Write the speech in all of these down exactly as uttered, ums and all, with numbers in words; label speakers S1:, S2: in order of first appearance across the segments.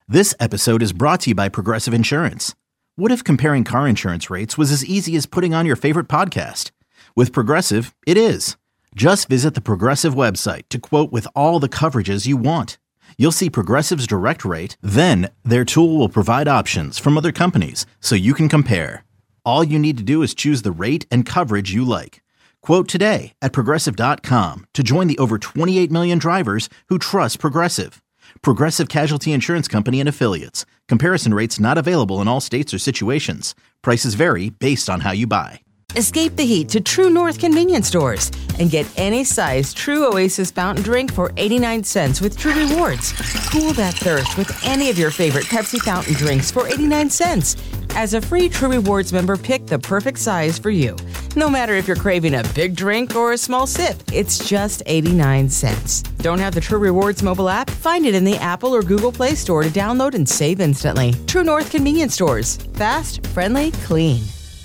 S1: This episode is brought to you by Progressive Insurance. What if comparing car insurance rates was as easy as putting on your favorite podcast? With Progressive, it is. Just visit the Progressive website to quote with all the coverages you want. You'll see Progressive's direct rate, then their tool will provide options from other companies so you can compare. All you need to do is choose the rate and coverage you like. Quote today at progressive dot com to join the over twenty-eight million drivers who trust Progressive. Progressive Casualty Insurance Company and Affiliates. Comparison rates not available in all states or situations. Prices vary based on how you buy.
S2: Escape the heat to True North convenience stores and get any size True Oasis fountain drink for eighty-nine cents with True Rewards. Cool that thirst with any of your favorite Pepsi fountain drinks for eighty-nine cents. As a free True Rewards member, pick the perfect size for you. No matter if you're craving a big drink or a small sip, it's just eighty-nine cents. Don't have the True Rewards mobile app? Find it in the Apple or Google Play Store to download and save instantly. True North convenience stores. Fast, friendly, clean.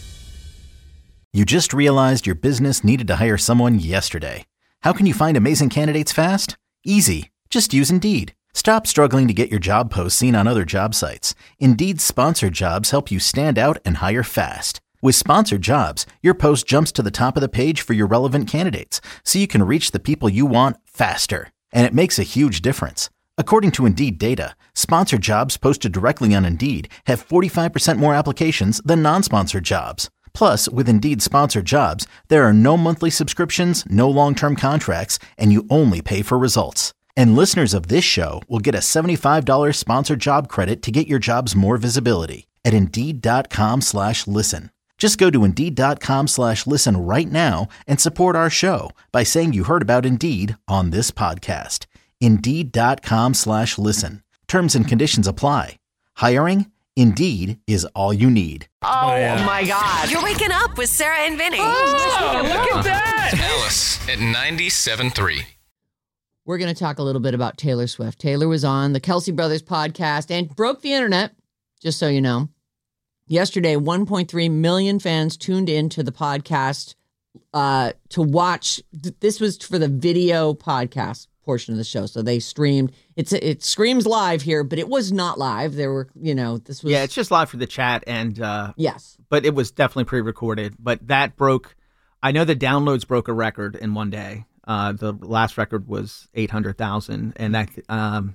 S1: You just realized your business needed to hire someone yesterday. How can you find amazing candidates fast? Easy. Just use Indeed. Stop struggling to get your job posts seen on other job sites. Indeed's sponsored jobs help you stand out and hire fast. With sponsored jobs, your post jumps to the top of the page for your relevant candidates, so you can reach the people you want faster. And it makes a huge difference. According to Indeed data, sponsored jobs posted directly on Indeed have forty-five percent more applications than non-sponsored jobs. Plus, with Indeed sponsored jobs, there are no monthly subscriptions, no long-term contracts, and you only pay for results. And listeners of this show will get a seventy-five dollars sponsored job credit to get your jobs more visibility at Indeed.com slash listen. Just go to Indeed.com slash listen right now and support our show by saying you heard about Indeed on this podcast. Indeed.com slash listen. Terms and conditions apply. Hiring? Indeed is all you need.
S3: Oh, oh yeah. my God.
S4: You're waking up with Sarah and Vinny.
S3: Oh, look at that.
S5: Alice at ninety-seven point three.
S6: We're going to talk a little bit about Taylor Swift. Taylor was on the Kelsey Brothers podcast and broke the internet, just so you know. Yesterday, one point three million fans tuned into the podcast uh, to watch. This was for the video podcast portion of the show. So they streamed. It's it screams live here, but it was not live. There were, you know, this was.
S7: Yeah, it's just live for the chat. And uh,
S6: yes,
S7: but it was definitely pre-recorded. But that broke. I know the downloads broke a record in one day. Uh, the last record was eight hundred thousand, and that um,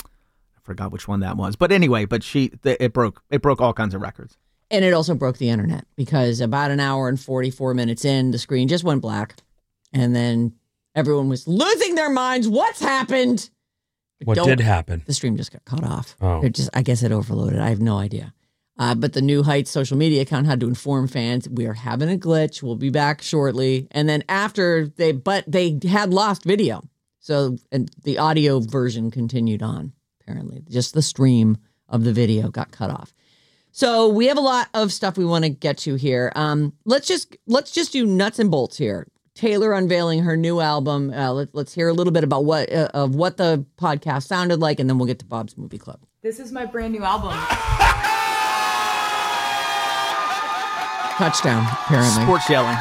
S7: I forgot which one that was. But anyway, but she the, it broke it broke all kinds of records.
S6: And it also broke the internet because about an hour and forty-four minutes in, the screen just went black, and then everyone was losing their minds. What's happened?
S8: What Don't, did happen?
S6: The stream just got cut off.
S8: Oh,
S6: it just I guess it overloaded. I have no idea. Uh, but the New Heights social media account had to inform fans, we are having a glitch. We'll be back shortly. And then after they, but they had lost video. So and the audio version continued on, apparently. Just the stream of the video got cut off. So we have a lot of stuff we want to get to here. Um, let's just let's just do nuts and bolts here. Taylor unveiling her new album. Uh, let, let's hear a little bit about what uh, of what the podcast sounded like, and then we'll get to Bob's Movie Club.
S9: This is my brand new album.
S6: Touchdown, apparently.
S7: Sports yelling.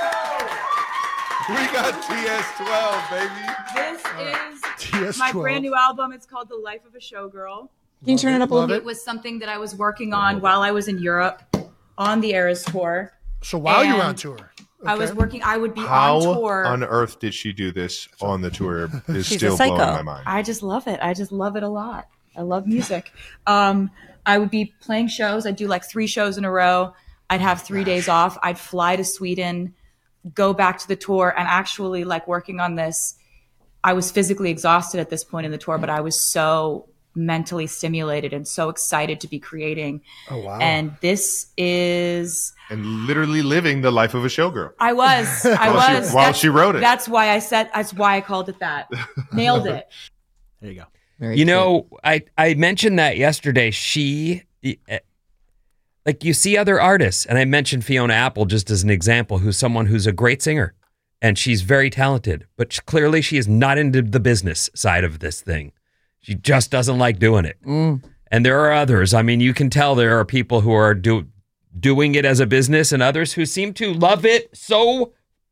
S10: We got T S twelve, baby.
S9: This is
S10: T S twelve.
S9: My brand new album. It's called The Life of a Showgirl.
S6: Can you turn it up a little bit?
S9: It was something that I was working on while I was in Europe on the Eras tour.
S10: So while and you were on tour? Okay.
S9: I was working, I would be
S10: How
S9: on tour.
S10: How on earth did she do this on the tour is
S9: She's
S10: still blowing my mind.
S9: I just love it. I just love it a lot. I love music. Um, I would be playing shows. I'd do like three shows in a row. I'd have three days off. I'd fly to Sweden, go back to the tour, and actually like working on this. I was physically exhausted at this point in the tour, but I was so mentally stimulated and so excited to be creating.
S10: Oh, wow.
S9: And this is...
S10: And literally living the life of a showgirl.
S9: I was. I
S10: while
S9: was.
S10: She, while she wrote it.
S9: That's why I said, that's why I called it that. Nailed it.
S7: There you go.
S6: Very
S8: you
S6: cool.
S8: know, I, I mentioned that yesterday. She... Like you see other artists, and I mentioned Fiona Apple just as an example, who's someone who's a great singer, and she's very talented, but clearly she is not into the business side of this thing. She just doesn't like doing it.
S6: Mm.
S8: And there are others. I mean, you can tell there are people who are do, doing it as a business and others who seem to love it so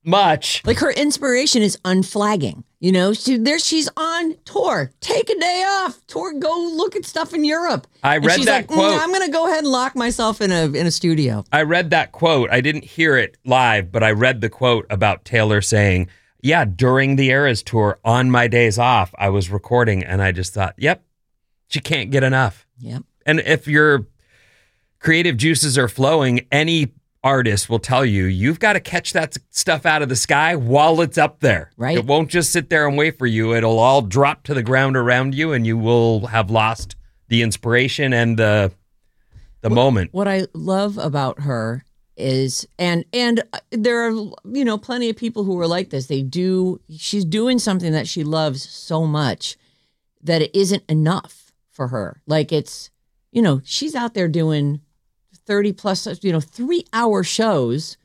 S8: much.
S6: Like her inspiration is unflagging. You know, she there she's on tour. Take a day off. Tour, go look at stuff in Europe.
S8: I
S6: And
S8: read
S6: she's
S8: that
S6: like,
S8: quote.
S6: "Mm, I'm gonna go ahead and lock myself in a in a studio.
S8: I read that quote. I didn't hear it live, but I read the quote about Taylor saying, yeah, during the Eras tour, on my days off, I was recording, and I just thought, yep, she can't get enough.
S6: Yep.
S8: And if your creative juices are flowing, any artist will tell you, you've got to catch that stuff out of the sky while it's up there.
S6: Right.
S8: It won't just sit there and wait for you. It'll all drop to the ground around you, and you will have lost the inspiration and the the
S6: What-
S8: moment.
S6: What I love about her is, and and there are, you know, plenty of people who are like this. They do. She's doing something that she loves so much that it isn't enough for her. Like it's, you know, she's out there doing thirty plus, you know, three hour shows,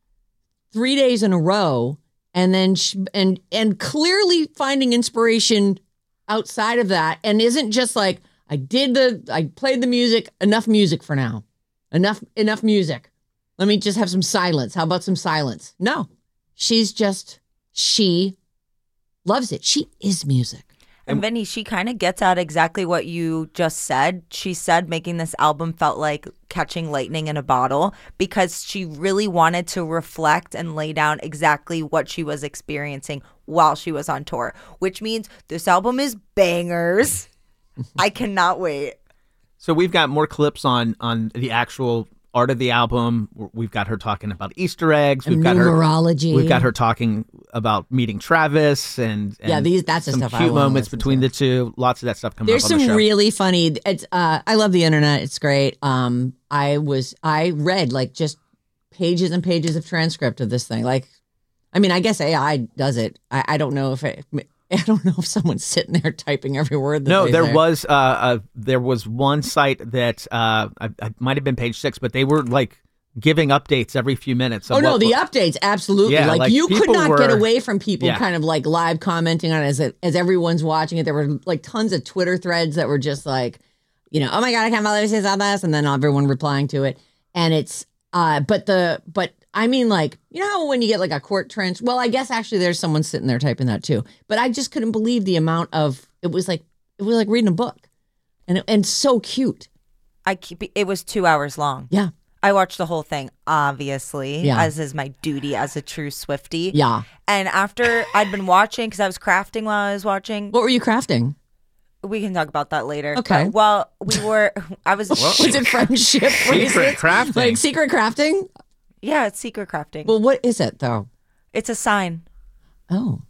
S6: three days in a row, and then she, and and clearly finding inspiration outside of that, and isn't just like, I did the, I played the music, enough music for now, enough enough music. Let me just have some silence. How about some silence? No, she's just, she loves it. She is music.
S11: And Vinny, she kind of gets at exactly what you just said. She said making this album felt like catching lightning in a bottle because she really wanted to reflect and lay down exactly what she was experiencing while she was on tour, which means this album is bangers. I cannot wait.
S7: So we've got more clips on on the actual art of the album. We've got her talking about Easter eggs. We've got her
S6: Numerology.
S7: We've got her talking about meeting Travis and, and
S6: Yeah, these- that's the
S7: some
S6: stuff I
S7: cute
S6: wanna
S7: moments
S6: listen
S7: between the two. Lots of that stuff coming
S6: There's
S7: up on
S6: some
S7: the show.
S6: really funny. It's uh, I love the internet. It's great. Um, I was I read like just pages and pages of transcript of this thing. Like, I mean, I guess A I does it. I, I don't know if it, I don't know if someone's sitting there typing every word. That
S7: No,
S6: they
S7: there
S6: say.
S7: was uh, uh there was one site that uh I, I might have been page six, but they were like giving updates every few minutes. Of
S6: Oh no,
S7: what-
S6: the updates absolutely.
S7: Yeah,
S6: like,
S7: like,
S6: you could
S7: people
S6: not get
S7: were-
S6: away from people
S7: Yeah.
S6: kind of like live commenting on it as as everyone's watching it. There were like tons of Twitter threads that were just like, you know, oh my god, I can't believe this on this, and then everyone replying to it. And it's uh, but the but I mean, like, you know how when you get like a court transcript. Well, I guess actually there's someone sitting there typing that too. But I just couldn't believe the amount of it was like it was like reading a book, and it, and so cute.
S11: I keep it was two hours long.
S6: Yeah.
S11: I watched the whole thing, obviously,
S6: Yeah.
S11: as is my duty as a true Swiftie.
S6: Yeah.
S11: And after I'd been watching, because I was crafting while I was watching.
S6: What were you crafting?
S11: We can talk about that later.
S6: Okay.
S11: But while we were, I was.
S6: Was it friendship?
S7: Secret crafting.
S6: Like secret crafting?
S11: Yeah, it's secret crafting.
S6: Well, what is it though?
S11: It's a sign.
S6: Oh.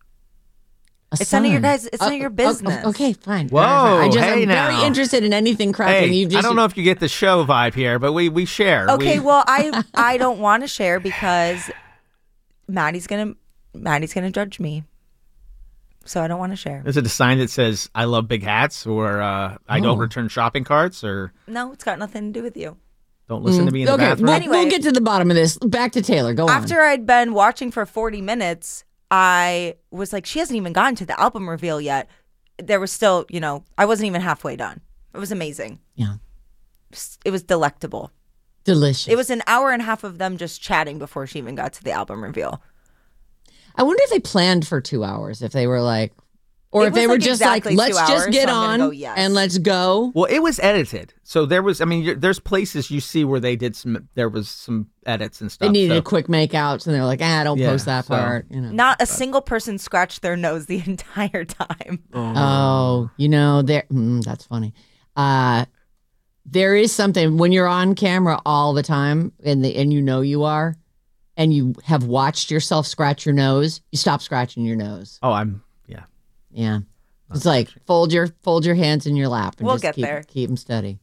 S6: A
S11: It's none of your
S6: sign.
S11: guys- it's none of
S6: Oh,
S11: your
S6: oh,
S11: business.
S6: okay, fine.
S7: Whoa,
S6: I just,
S7: hey
S6: I'm very
S7: now.
S6: interested in anything crafting.
S7: Hey,
S6: you just,
S7: I don't know if you get the show vibe here, but we we share.
S11: Okay,
S7: We-
S11: well, I I don't want to share because Maddie's gonna Maddie's gonna judge me, so I don't want to share.
S7: Is it a sign that says "I love big hats" or uh, "I don't
S6: Oh.
S7: return shopping carts" or
S11: No, it's got nothing to do with you.
S7: "Don't listen to me in the
S6: okay,
S7: bathroom"?
S6: we'll,
S11: Anyway.
S6: we'll get to the bottom of this. Back to Taylor. Go
S11: After
S6: on.
S11: I'd been watching for forty minutes, I was like, she hasn't even gotten to the album reveal yet. There was still, you know, I wasn't even halfway done. It was amazing.
S6: Yeah.
S11: It was delectable.
S6: Delicious.
S11: It was an hour and a half of them just chatting before she even got to the album reveal.
S6: I wonder if they planned for two hours. If they were like, or
S11: It
S6: if they
S11: was,
S6: were
S11: like,
S6: just
S11: exactly
S6: like,
S11: two
S6: let's just
S11: hours,
S6: get
S11: so I'm
S6: on
S11: gonna go yes.
S6: and let's go.
S7: Well, it was edited, so there was. I mean, you're, there's places you see where they did some. There was some edits and stuff.
S6: They needed
S7: so.
S6: a quick makeouts, and they're like, ah, don't
S7: Yeah,
S6: post that
S7: so-
S6: part. You know.
S11: Not a single person scratched their nose the entire time.
S6: Oh, you know, there. Mm, that's funny. Uh, there is something when you're on camera all the time, and the and you know you are, and you have watched yourself scratch your nose. You stop scratching your nose.
S7: Oh, I'm. Yeah.
S6: Yeah, it's like fold your fold your hands in your lap and
S11: We'll
S6: just
S11: get
S6: keep,
S11: there.
S6: keep them steady.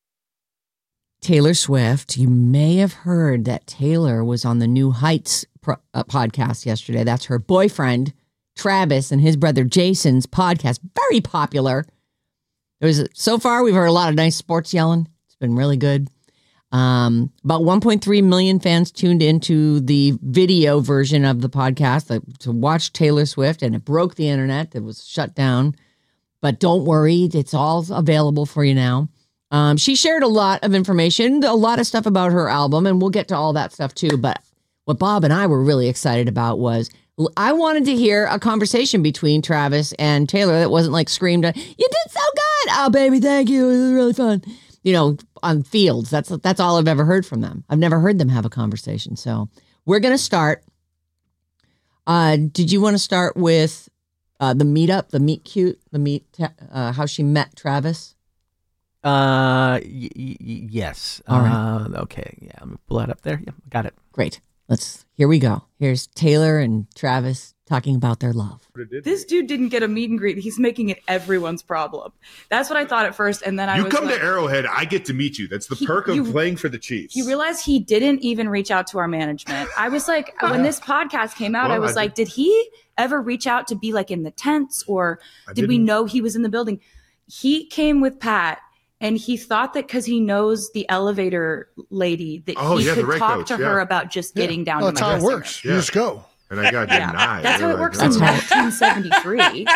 S6: Taylor Swift, you may have heard that Taylor was on the New Heights pro- uh, podcast yesterday. That's her boyfriend, Travis, and his brother Jason's podcast. Very popular. There was so far we've heard a lot of nice sports yelling. It's been really good. Um, about one point three million fans tuned into the video version of the podcast uh, to watch Taylor Swift, and it broke the internet. It was shut down. But don't worry, it's all available for you now. Um, she shared a lot of information, a lot of stuff about her album, and we'll get to all that stuff too. But what Bob and I were really excited about was I wanted to hear a conversation between Travis and Taylor that wasn't like screamed, "You did so good! Oh, baby, thank you. It was really fun." You know, on fields. That's that's all I've ever heard from them. I've never heard them have a conversation. So we're gonna start. Uh, did you want to start with uh, the meetup, the meet cute, the meet, uh, how she met Travis?
S7: Uh, y- y- yes.
S6: All right.
S7: Uh, okay. Yeah, I'm gonna pull that up there. Yeah, got it.
S6: Great. Let's. Here we go. Here's Taylor and Travis talking about their love.
S9: This dude didn't get a meet and greet. He's making it everyone's problem. That's what I thought at first, and then I
S10: You
S9: was
S10: come
S9: like,
S10: to Arrowhead, I get to meet you. That's the
S9: He-
S10: perk of
S9: you-
S10: playing for the Chiefs.
S9: You realize he didn't even reach out to our management. I was like, when this podcast came out,
S10: Well,
S9: I was
S10: I
S9: like, did he ever reach out to be like in the tents, or
S10: I
S9: did we
S10: didn't.
S9: know he was in the building? He came with Pat, and he thought that because he knows the elevator lady that
S10: Oh,
S9: he
S10: yeah, the
S9: could
S10: red
S9: talk
S10: coach,
S9: to
S10: yeah.
S9: her about just getting down
S12: Well,
S9: to
S12: that's
S9: my
S12: how it
S9: dressing
S12: works.
S9: room.
S12: You just go.
S10: And I got
S9: Yeah,
S10: denied.
S9: that's how
S10: They
S9: it
S10: were
S9: works
S10: like,
S9: in
S10: "Oh."
S9: nineteen seventy-three.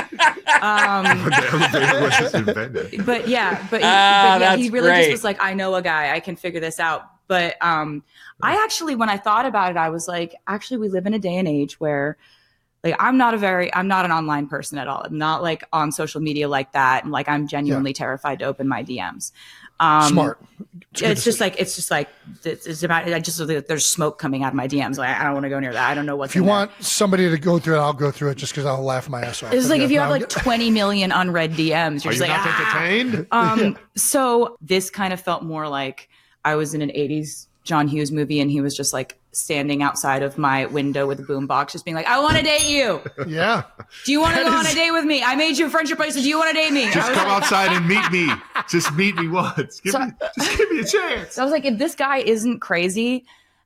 S9: Um,
S10: The elevator was just invented.
S9: but yeah, but, he,
S8: Ah,
S9: but yeah, he
S8: that's
S9: really
S8: great.
S9: just was like, I know a guy, I can figure this out. But um, I actually, when I thought about it, I was like, actually, we live in a day and age where, like, I'm not a very, I'm not an online person at all. I'm not like on social media like that, and like I'm genuinely terrified to open my D Ms. Um,
S12: Smart.
S9: It's, it's just like it's just like it's, it's about. I just there's smoke coming out of my D Ms. Like I don't want to go near that. I don't know what's.
S12: If you
S9: in there.
S12: want somebody to go through it, I'll go through it just because I'll laugh my ass off.
S9: It's
S12: But
S9: like
S12: yeah,
S9: if you
S12: no,
S9: have
S12: I'm
S9: like
S12: get-
S9: twenty million unread D Ms, you're
S10: Are
S9: just
S10: you
S9: like,
S10: not
S9: ah.
S10: entertained?
S9: Um, so this kind of felt more like I was in an eighties John Hughes movie, and he was just like standing outside of my window with a boombox, just being like, "I want to date you.
S12: Yeah.
S9: Do you want to
S12: That
S9: go on
S12: is-
S9: a date with me? I made you a friendship bracelet. Do you want to date me?" I
S10: Just
S9: was
S10: come
S9: like-
S10: outside and meet me. Just meet me once. Give
S9: So-
S10: me, just give me a chance.
S9: So I was like, if this guy isn't crazy,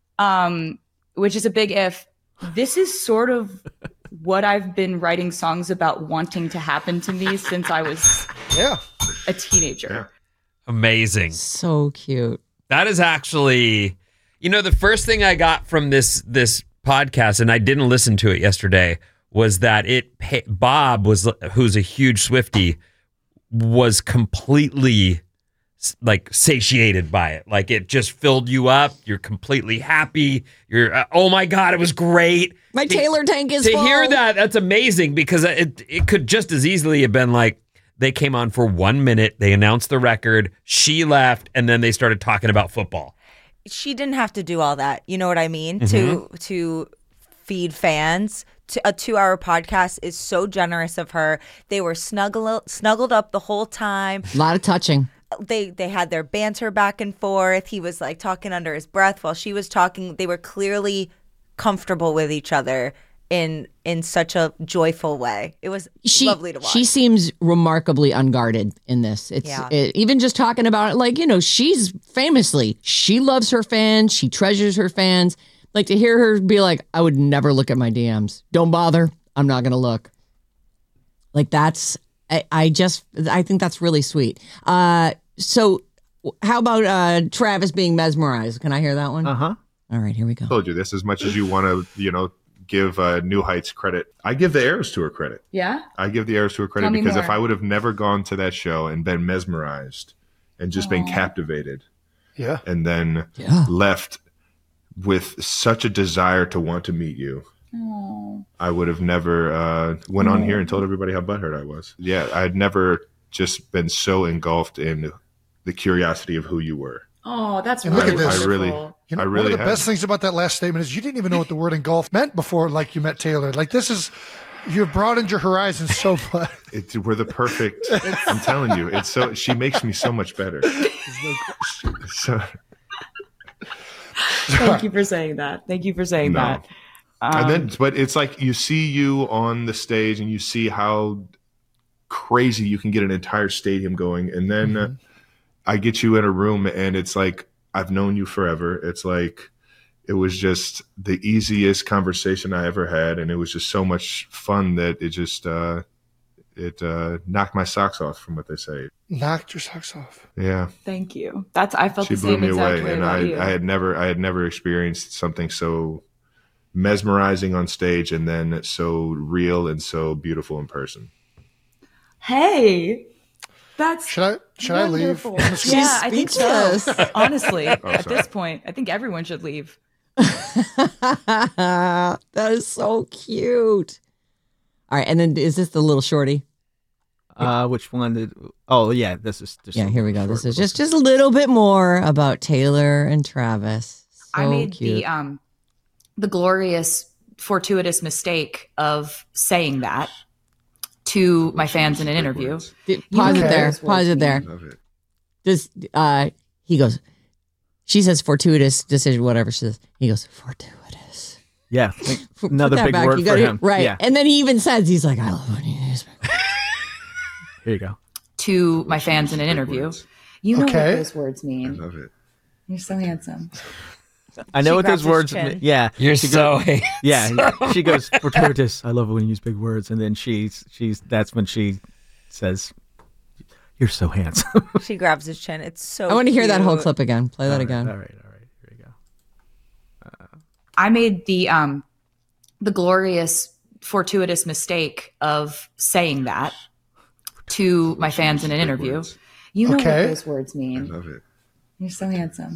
S9: um, which is a big if, this is sort of what I've been writing songs about wanting to happen to me since I was
S12: Yeah.
S9: a teenager.
S8: Amazing.
S6: So cute.
S8: That is actually, you know, the first thing I got from this this podcast, and I didn't listen to it yesterday, was that it pa- Bob was, who's a huge Swiftie, was completely like satiated by it. Like it just filled you up. You're completely happy. You're uh, oh my god, it was great.
S6: My
S8: To-
S6: Taylor tank is
S8: to
S6: full.
S8: hear that. That's amazing because it it could just as easily have been like they came on for one minute, they announced the record, she left, and then they started talking about football.
S11: She didn't have to do all that. You know what I mean? To to feed fans. To, a two-hour podcast is so generous of her. They were snuggle, snuggled up the whole time.
S6: A lot of touching.
S11: They they had their banter back and forth. He was like talking under his breath while she was talking. They were clearly comfortable with each other in in such a joyful way. It was
S6: She,
S11: lovely to watch.
S6: She seems remarkably unguarded in this. It's
S11: Yeah.
S6: it, even just talking about it, like, you know, she's famously, she loves her fans. She treasures her fans. Like to hear her be like, I would never look at my D Ms. Don't bother. I'm not going to look. Like that's, I, I just, I think that's really sweet. Uh, so how about uh, Travis being mesmerized? Can I hear that one?
S7: Uh huh.
S6: All right, here we go.
S10: I told you this as much as you want to, you know, give uh, New Heights credit. I give the Eras Tour credit.
S9: Yeah?
S10: I give the Eras Tour credit
S9: Tell me
S10: because
S9: more.
S10: if I would have never gone to that show and been mesmerized and just been captivated
S12: Yeah.
S10: and then
S6: Yeah.
S10: left with such a desire to want to meet you, I would have never uh, went on here and told everybody how butthurt I was. Yeah, I had never just been so engulfed in the curiosity of who you were.
S9: Oh, that's
S12: And look
S9: really
S12: at this.
S10: I really,
S9: wonderful.
S12: You know,
S10: I really
S12: one of the
S10: have.
S12: best things about that last statement is you didn't even know what the word engulf meant before, like you met Taylor. Like this is, you've broadened your horizons so much.
S10: It, we're the perfect. I'm telling you, it's so. She makes me so much better. So
S9: Thank you for saying that. Thank you for saying
S10: No.
S9: that. Um,
S10: and then, but it's like you see you on the stage, and you see how crazy you can get an entire stadium going, and then uh, I get you in a room, and it's like I've known you forever. It's like it was just the easiest conversation I ever had, and it was just so much fun that it just uh, it uh, knocked my socks off, from what they say.
S12: Knocked your socks off.
S10: Yeah.
S9: Thank you. That's I felt
S10: She
S9: the
S10: blew
S9: same
S10: me
S9: exact
S10: away,
S9: way
S10: and
S9: about
S10: I,
S9: you.
S10: I had never, I had never experienced something so mesmerizing on stage, and then so real and so beautiful in person.
S9: Hey, that's
S12: Should I should I leave?
S9: wonderful.
S12: on the screen?
S9: Yeah, I think so.
S6: speechless.
S9: Honestly, at
S10: sorry.
S9: this point, I think everyone should leave.
S6: That is so cute. All right, and then is this the little shorty?
S7: Uh, which one did? Oh, yeah, this is. Just
S6: yeah, here we go. This is just just a little bit more about Taylor and Travis. So
S9: I made
S6: cute.
S9: the um, the glorious, fortuitous mistake of saying that to my fans in an interview.
S6: D- Pause it there. Pause it there. Does uh, he goes? She says fortuitous decision, whatever she says. He goes fortuitous.
S7: Yeah,
S6: Put
S7: another
S6: that
S7: big
S6: back.
S7: word
S6: You
S7: for
S6: gotta-
S7: him.
S6: right?
S7: Yeah.
S6: And then he even says, he's like, I love when you use big words.
S7: Here you go.
S9: To my fans in an interview. You know
S12: Okay.
S9: what those words mean.
S10: I love it.
S9: You're so handsome.
S7: I know
S11: She
S7: what
S11: grabs
S7: those words
S11: his chin.
S7: mean. Yeah,
S8: You're
S7: She
S8: so
S7: goes- Yeah, she goes fortuitous. I love it when you use big words, and then she's she's that's when she says, "You're so handsome."
S11: She grabs his chin. It's so
S6: I want to hear that whole
S11: cute.
S6: clip again. Play that
S7: All right,
S6: again.
S7: All right, all right. Here you go.
S9: I made the um, the glorious, fortuitous mistake of saying that to my fans in an interview. You know
S12: Okay.
S9: what those words
S10: I
S9: mean.
S10: love it.
S9: You're so handsome.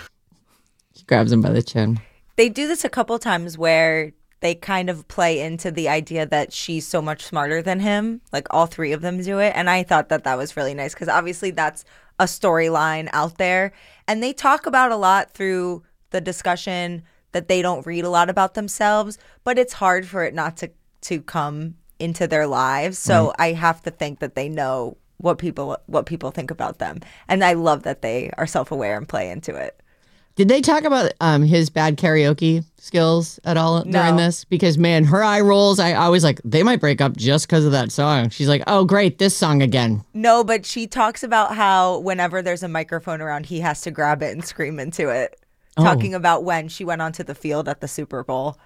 S6: She grabs him by the chin.
S11: They do this a couple times where they kind of play into the idea that she's so much smarter than him. Like all three of them do it. And I thought that that was really nice because obviously that's a storyline out there. And they talk about a lot through the discussion that they don't read a lot about themselves, but it's hard for it not to, to come into their lives. So I have to think that they know what people what people think about them. And I love that they are self-aware and play into it.
S6: Did they talk about um, his bad karaoke skills at all during
S11: No.
S6: this? Because, man, her eye rolls, I, I was like, they might break up just because of that song. She's like, oh, great, this song again.
S11: No, but she talks about how whenever there's a microphone around, he has to grab it and scream into it.
S6: Oh.
S11: Talking about when she went onto the field at the Super Bowl.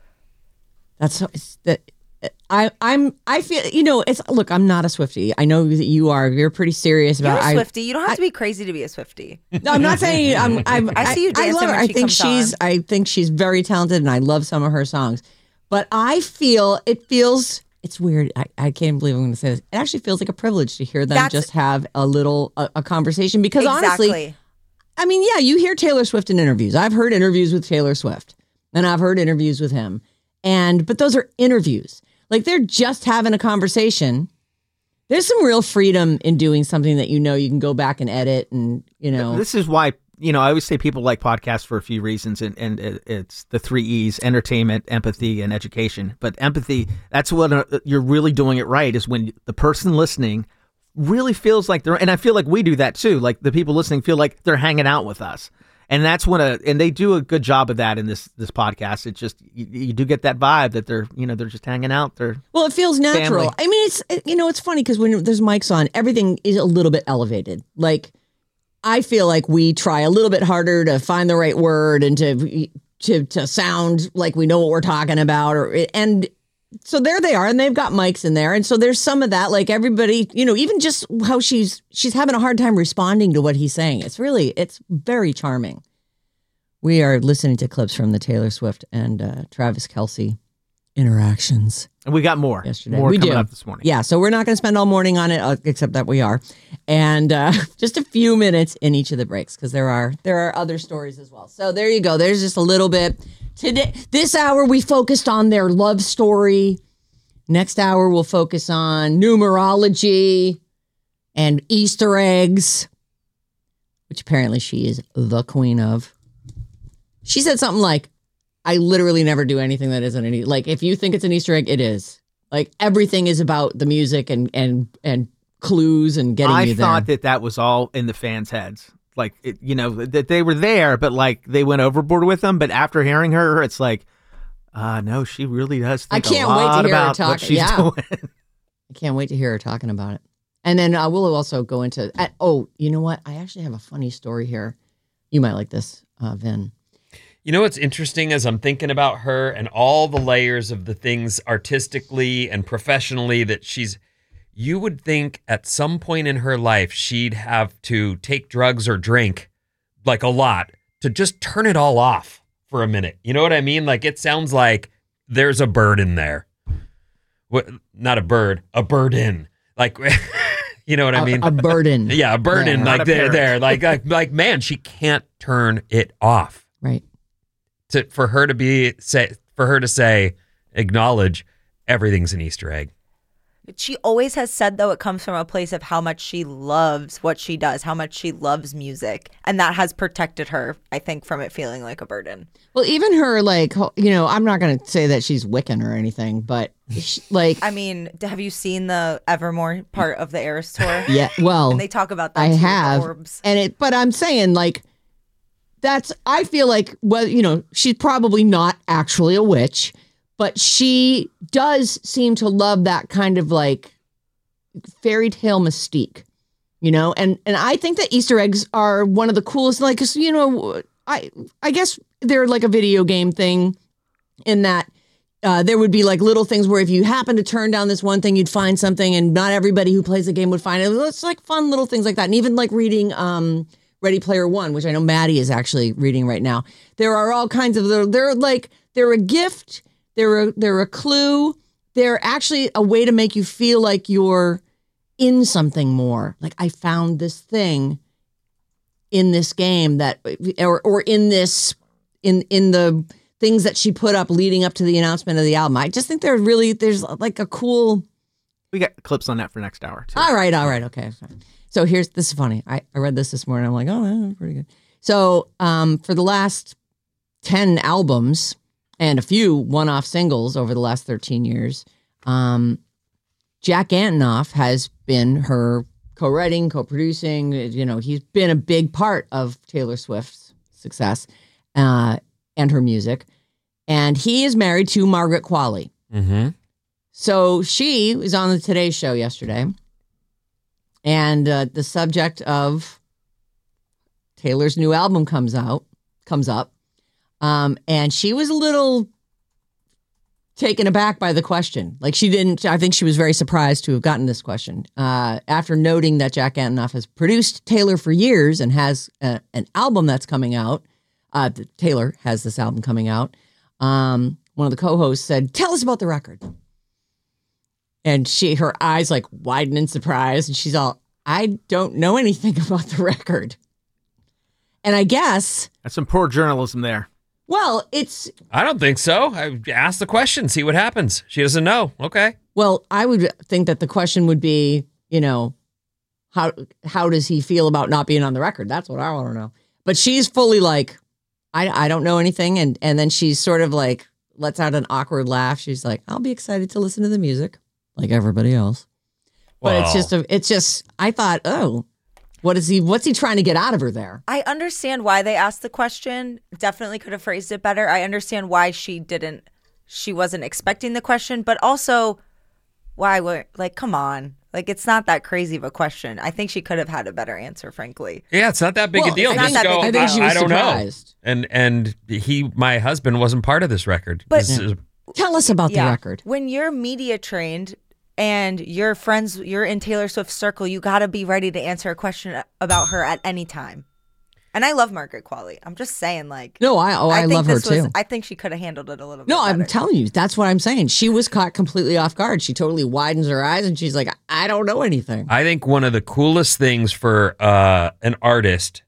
S6: That's so, it's that. I, I'm, I feel, you know, it's, look, I'm not a Swiftie. I know that you are. You're pretty serious
S11: You're
S6: about
S11: a
S6: I-
S11: Swiftie. You don't have to be crazy to be a Swiftie.
S6: No, I'm not saying I'm. I'm
S11: I see you dancing
S6: love her.
S11: when
S6: I
S11: she
S6: think
S11: comes
S6: she's.
S11: on.
S6: I think she's very talented, and I love some of her songs. But I feel it feels. It's weird. I, I can't believe I'm going to say this. It actually feels like a privilege to hear them
S11: That's-
S6: just have a little a, a conversation because honestly,
S11: Exactly.
S6: I mean, yeah, you hear Taylor Swift in interviews. I've heard interviews with Taylor Swift, and I've heard interviews with him, and but those are interviews. Like they're just having a conversation. There's some real freedom in doing something that you know you can go back and edit, and you know.
S7: This is why, you know, I always say people like podcasts for a few reasons, and, and it, it's the three E's: entertainment, empathy, and education. But empathy, that's what uh, you're really doing it right, is when the person listening really feels like they're, and I feel like we do that too, like the people listening feel like they're hanging out with us. And that's when a, and they do a good job of that in this this podcast. It's just, you, you do get that vibe that they're, you know, they're just hanging out. They're
S6: Well, it feels natural.
S7: family.
S6: I mean, it's, it- you know, it's funny because when there's mics on, everything is a little bit elevated. Like, I feel like we try a little bit harder to find the right word and to to to sound like we know what we're talking about. Or and so there they are, and they've got mics in there, and so there's some of that. Like everybody, you know, even just how she's she's having a hard time responding to what he's saying. It's really, it's very charming. We are listening to clips from the Taylor Swift and uh, Travis Kelce interactions.
S7: And we got more.
S6: Yesterday.
S7: More
S6: we
S7: coming
S6: do.
S7: up this morning.
S6: Yeah, so we're not going to spend all morning on it, uh, except that we are, and uh, just a few minutes in each of the breaks because there are there are other stories as well. So there you go. There's just a little bit today. This hour we focused on their love story. Next hour we'll focus on numerology and Easter eggs, which apparently she is the queen of. She said something like, I literally never do anything that isn't an e- like if you think it's an Easter egg, it is. Like everything is about the music and and and clues and getting
S7: I
S6: you there.
S7: thought that that was all in the fans' heads. Like, it, you know, that they were there, but like they went overboard with them. But after hearing her, it's like, uh, no, she really does
S6: I
S7: think
S6: can't
S7: a
S6: wait to
S7: lot
S6: hear her
S7: about
S6: talk.
S7: what she's
S6: Yeah.
S7: doing.
S6: I can't wait to hear her talking about it. And then I will also go into uh, oh, you know what? I actually have a funny story here. You might like this, uh, Vin.
S8: You know what's interesting as I'm thinking about her and all the layers of the things artistically and professionally that she's, you would think at some point in her life she'd have to take drugs or drink like a lot to just turn it all off for a minute. You know what I mean? Like it sounds like there's a bird in there. What? Not a bird, a bird in. Like, you know what I
S6: A-
S8: mean?
S6: a burden.
S8: Yeah, a burden.
S6: Yeah.
S8: Like
S7: Not a
S8: they're
S7: parrot.
S8: there. Like, like, like, man, she can't turn it off.
S6: Right.
S8: to for her to be say for her to say acknowledge everything's an Easter egg.
S11: She always has said, though, it comes from a place of how much she loves what she does, how much she loves music. And that has protected her, I think, from it feeling like a burden.
S6: Well, even her, like, you know, I'm not going to say that she's Wiccan or anything, but she, like.
S11: I mean, have you seen the Evermore part of the Eras tour?
S6: Yeah, well.
S11: And they talk about that
S6: I
S11: too,
S6: have.
S11: the orbs.
S6: And it, but I'm saying, like, that's, I feel like, well, you know, she's probably not actually a witch. But she does seem to love that kind of like fairy tale mystique, you know? And and I think that Easter eggs are one of the coolest, like, 'cause, you know, I I guess they're like a video game thing in that uh, there would be like little things where if you happen to turn down this one thing, you'd find something and not everybody who plays the game would find it. It's like fun little things like that. And even like reading um, Ready Player One, which I know Maddie is actually reading right now. There are all kinds of, they're, they're like, they're a gift. They're a, they're a clue. They're actually a way to make you feel like you're in something more. Like I found this thing in this game that, or or in this, in in the things that she put up leading up to the announcement of the album. I just think they're really, there's like a cool.
S7: We got clips on that for next hour too.
S6: All right, all right, okay. So here's, this is funny. I, I read this this morning. I'm like, oh, that's pretty good. So um, for the last ten albums, and a few one-off singles over the last thirteen years. Um, Jack Antonoff has been her co-writing, co-producing. You know, he's been a big part of Taylor Swift's success uh, and her music. And he is married to Margaret Qualley.
S8: Mm-hmm.
S6: So she was on the Today Show yesterday. And uh, the subject of Taylor's new album comes out, comes up. Um, and she was a little taken aback by the question. Like she didn't, I think she was very surprised to have gotten this question. Uh, after noting that Jack Antonoff has produced Taylor for years and has a, an album that's coming out. Uh, Taylor has this album coming out. Um, one of the co-hosts said, tell us about the record. And she, her eyes like widen in surprise. And she's all, I don't know anything about the record. And I guess.
S7: That's some poor journalism there.
S6: Well, it's...
S8: I don't think so. I ask the question, see what happens. She doesn't know. Okay.
S6: Well, I would think that the question would be, you know, how how does he feel about not being on the record? That's what I want to know. But she's fully like, I, I don't know anything. And, and then she's sort of like, lets out an awkward laugh. She's like, I'll be excited to listen to the music like everybody else. But
S8: Wow.
S6: it's just, a, it's just, I thought, oh, what is he, what's he trying to get out of her there?
S11: I understand why they asked the question. Definitely could have phrased it better. I understand why she didn't, she wasn't expecting the question, but also why were, like, come on. Like, it's not that crazy of a question. I think she could have had a better answer, frankly.
S8: Yeah, it's not that big
S6: Well,
S8: a deal.
S6: it's not
S8: Just
S6: that
S8: go,
S6: big. I think she
S8: I,
S6: was
S8: I don't
S6: surprised.
S8: know. And and he, my husband, wasn't part of this record.
S11: But-
S8: This is-
S6: Tell us about the record.
S11: When you're media trained and your friends, you're in Taylor Swift's circle, you got to be ready to answer a question about her at any time. And I love Margaret Qualley. I'm just saying, like.
S6: No, I oh I,
S11: think
S6: love her
S11: this was-
S6: too.
S11: I think she could have handled it a little bit
S6: No,
S11: better.
S6: I'm telling you, that's what I'm saying. She was caught completely off guard. She totally widens her eyes and she's like, I don't know anything.
S8: I think one of the coolest things for uh, an artist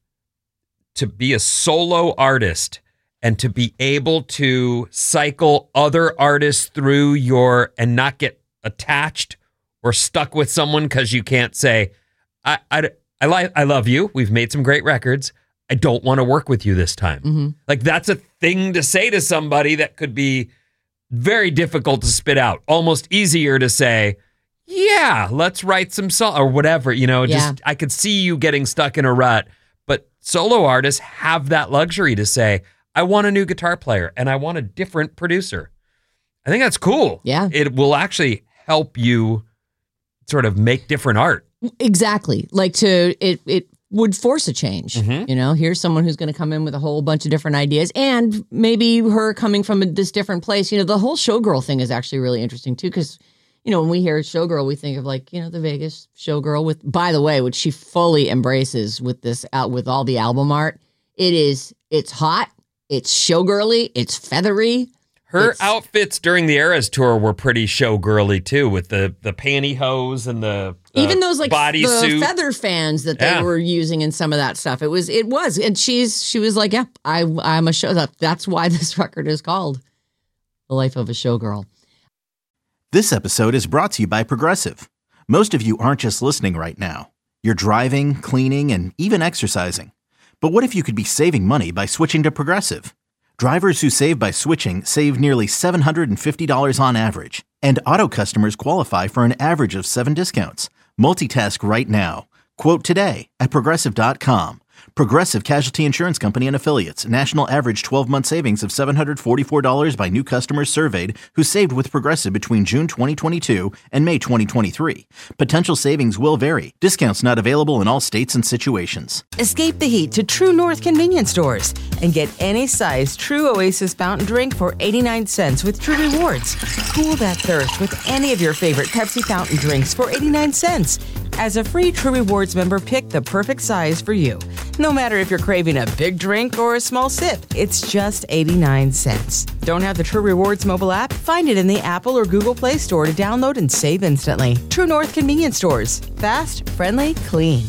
S8: to be a solo artist and to be able to cycle other artists through your and not get attached or stuck with someone because you can't say, I, I, I, li- I love you. We've made some great records. I don't want to work with you this time.
S6: Mm-hmm.
S8: Like that's a thing to say to somebody that could be very difficult to spit out. Almost easier to say, yeah, let's write some song or whatever. You know, just
S6: Yeah.
S8: I could see you getting stuck in a rut. But solo artists have that luxury to say, I want a new guitar player and I want a different producer. I think that's cool.
S6: Yeah.
S8: It will actually help you sort of make different art.
S6: Exactly. Like to, it, it would force a change.
S8: Mhm.
S6: You know, here's someone who's going to come in with a whole bunch of different ideas and maybe her coming from a, this different place. You know, the whole showgirl thing is actually really interesting too. Cause you know, when we hear showgirl, we think of like, you know, the Vegas showgirl with, by the way, which she fully embraces with this out with all the album art. It is, it's hot. It's showgirly. It's feathery.
S8: Her
S7: It's-
S8: outfits during the Eras tour were pretty showgirly too, with the the pantyhose and the, the
S6: Even those like the
S8: bodysuit.
S6: feather fans that they
S8: Yeah.
S6: were using in some of that stuff. It was, it was, and she's, she was like, yeah, I, I'm a show. That, that's why this record is called The Life of a Showgirl.
S1: This episode is brought to you by Progressive. Most of you aren't just listening right now. You're driving, cleaning, and even exercising. But what if you could be saving money by switching to Progressive? Drivers who save by switching save nearly seven hundred fifty dollars on average. And auto customers qualify for an average of seven discounts. Multitask right now. Quote today at Progressive dot com. Progressive Casualty Insurance Company and Affiliates. National average twelve-month savings of seven hundred forty-four dollars by new customers surveyed who saved with Progressive between June twenty twenty-two and May twenty twenty-three. Potential savings will vary. Discounts not available in all states and situations.
S2: Escape the heat to True North convenience stores and get any size True Oasis fountain drink for eighty-nine cents with True Rewards. Cool that thirst with any of your favorite Pepsi fountain drinks for eighty-nine cents. As a free True Rewards member, pick the perfect size for you. No matter if you're craving a big drink or a small sip, it's just eighty-nine cents. Don't have the True Rewards mobile app? Find it in the Apple or Google Play Store to download and save instantly. True North convenience stores. Fast, friendly, clean.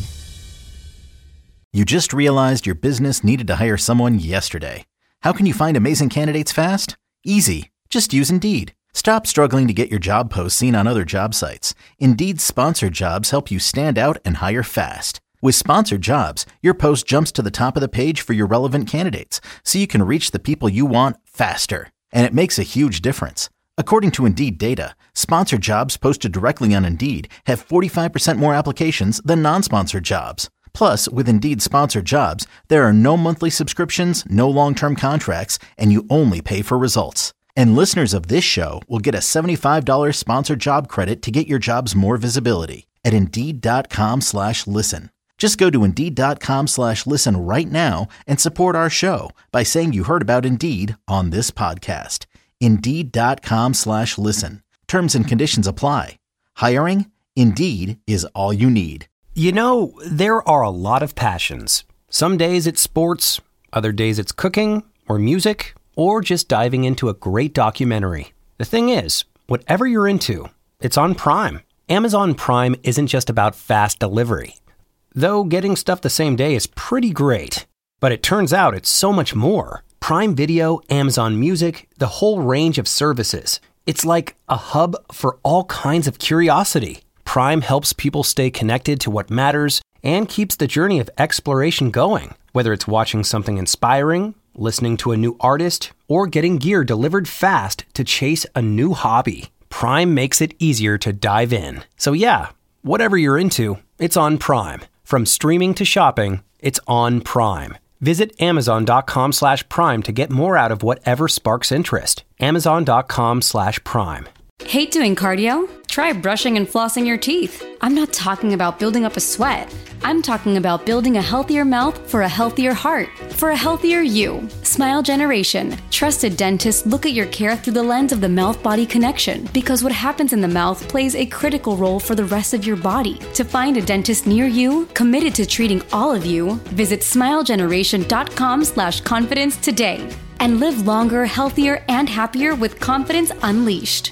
S1: You just realized your business needed to hire someone yesterday. How can you find amazing candidates fast? Easy. Just use Indeed. Stop struggling to get your job posts seen on other job sites. Indeed's sponsored jobs help you stand out and hire fast. With sponsored jobs, your post jumps to the top of the page for your relevant candidates, so you can reach the people you want faster. And it makes a huge difference. According to Indeed data, sponsored jobs posted directly on Indeed have forty-five percent more applications than non-sponsored jobs. Plus, with Indeed sponsored jobs, there are no monthly subscriptions, no long-term contracts, and you only pay for results. And listeners of this show will get a seventy-five dollars sponsored job credit to get your jobs more visibility at Indeed.com slash listen. Just go to Indeed.com slash listen right now and support our show by saying you heard about Indeed on this podcast. Indeed.com slash listen. Terms and conditions apply. Hiring? Indeed is all you need.
S13: You know, there are a lot of passions. Some days it's sports, other days it's cooking or music, or just diving into a great documentary. The thing is, whatever you're into, it's on Prime. Amazon Prime isn't just about fast delivery. Though getting stuff the same day is pretty great. But it turns out it's so much more. Prime Video, Amazon Music, the whole range of services. It's like a hub for all kinds of curiosity. Prime helps people stay connected to what matters and keeps the journey of exploration going. Whether it's watching something inspiring, listening to a new artist, or getting gear delivered fast to chase a new hobby, Prime makes it easier to dive in. So yeah, whatever you're into, it's on Prime. From streaming to shopping, it's on Prime. Visit Amazon.com slash Prime to get more out of whatever sparks interest. Amazon.com slash Prime.
S14: Hate doing cardio? Try brushing and flossing your teeth. I'm not talking about building up a sweat. I'm talking about building a healthier mouth for a healthier heart, for a healthier you. Smile Generation. Trusted dentists look at your care through the lens of the mouth-body connection, because what happens in the mouth plays a critical role for the rest of your body. To find a dentist near you, committed to treating all of you, visit smilegeneration.com slash confidence today and live longer, healthier, and happier with confidence unleashed.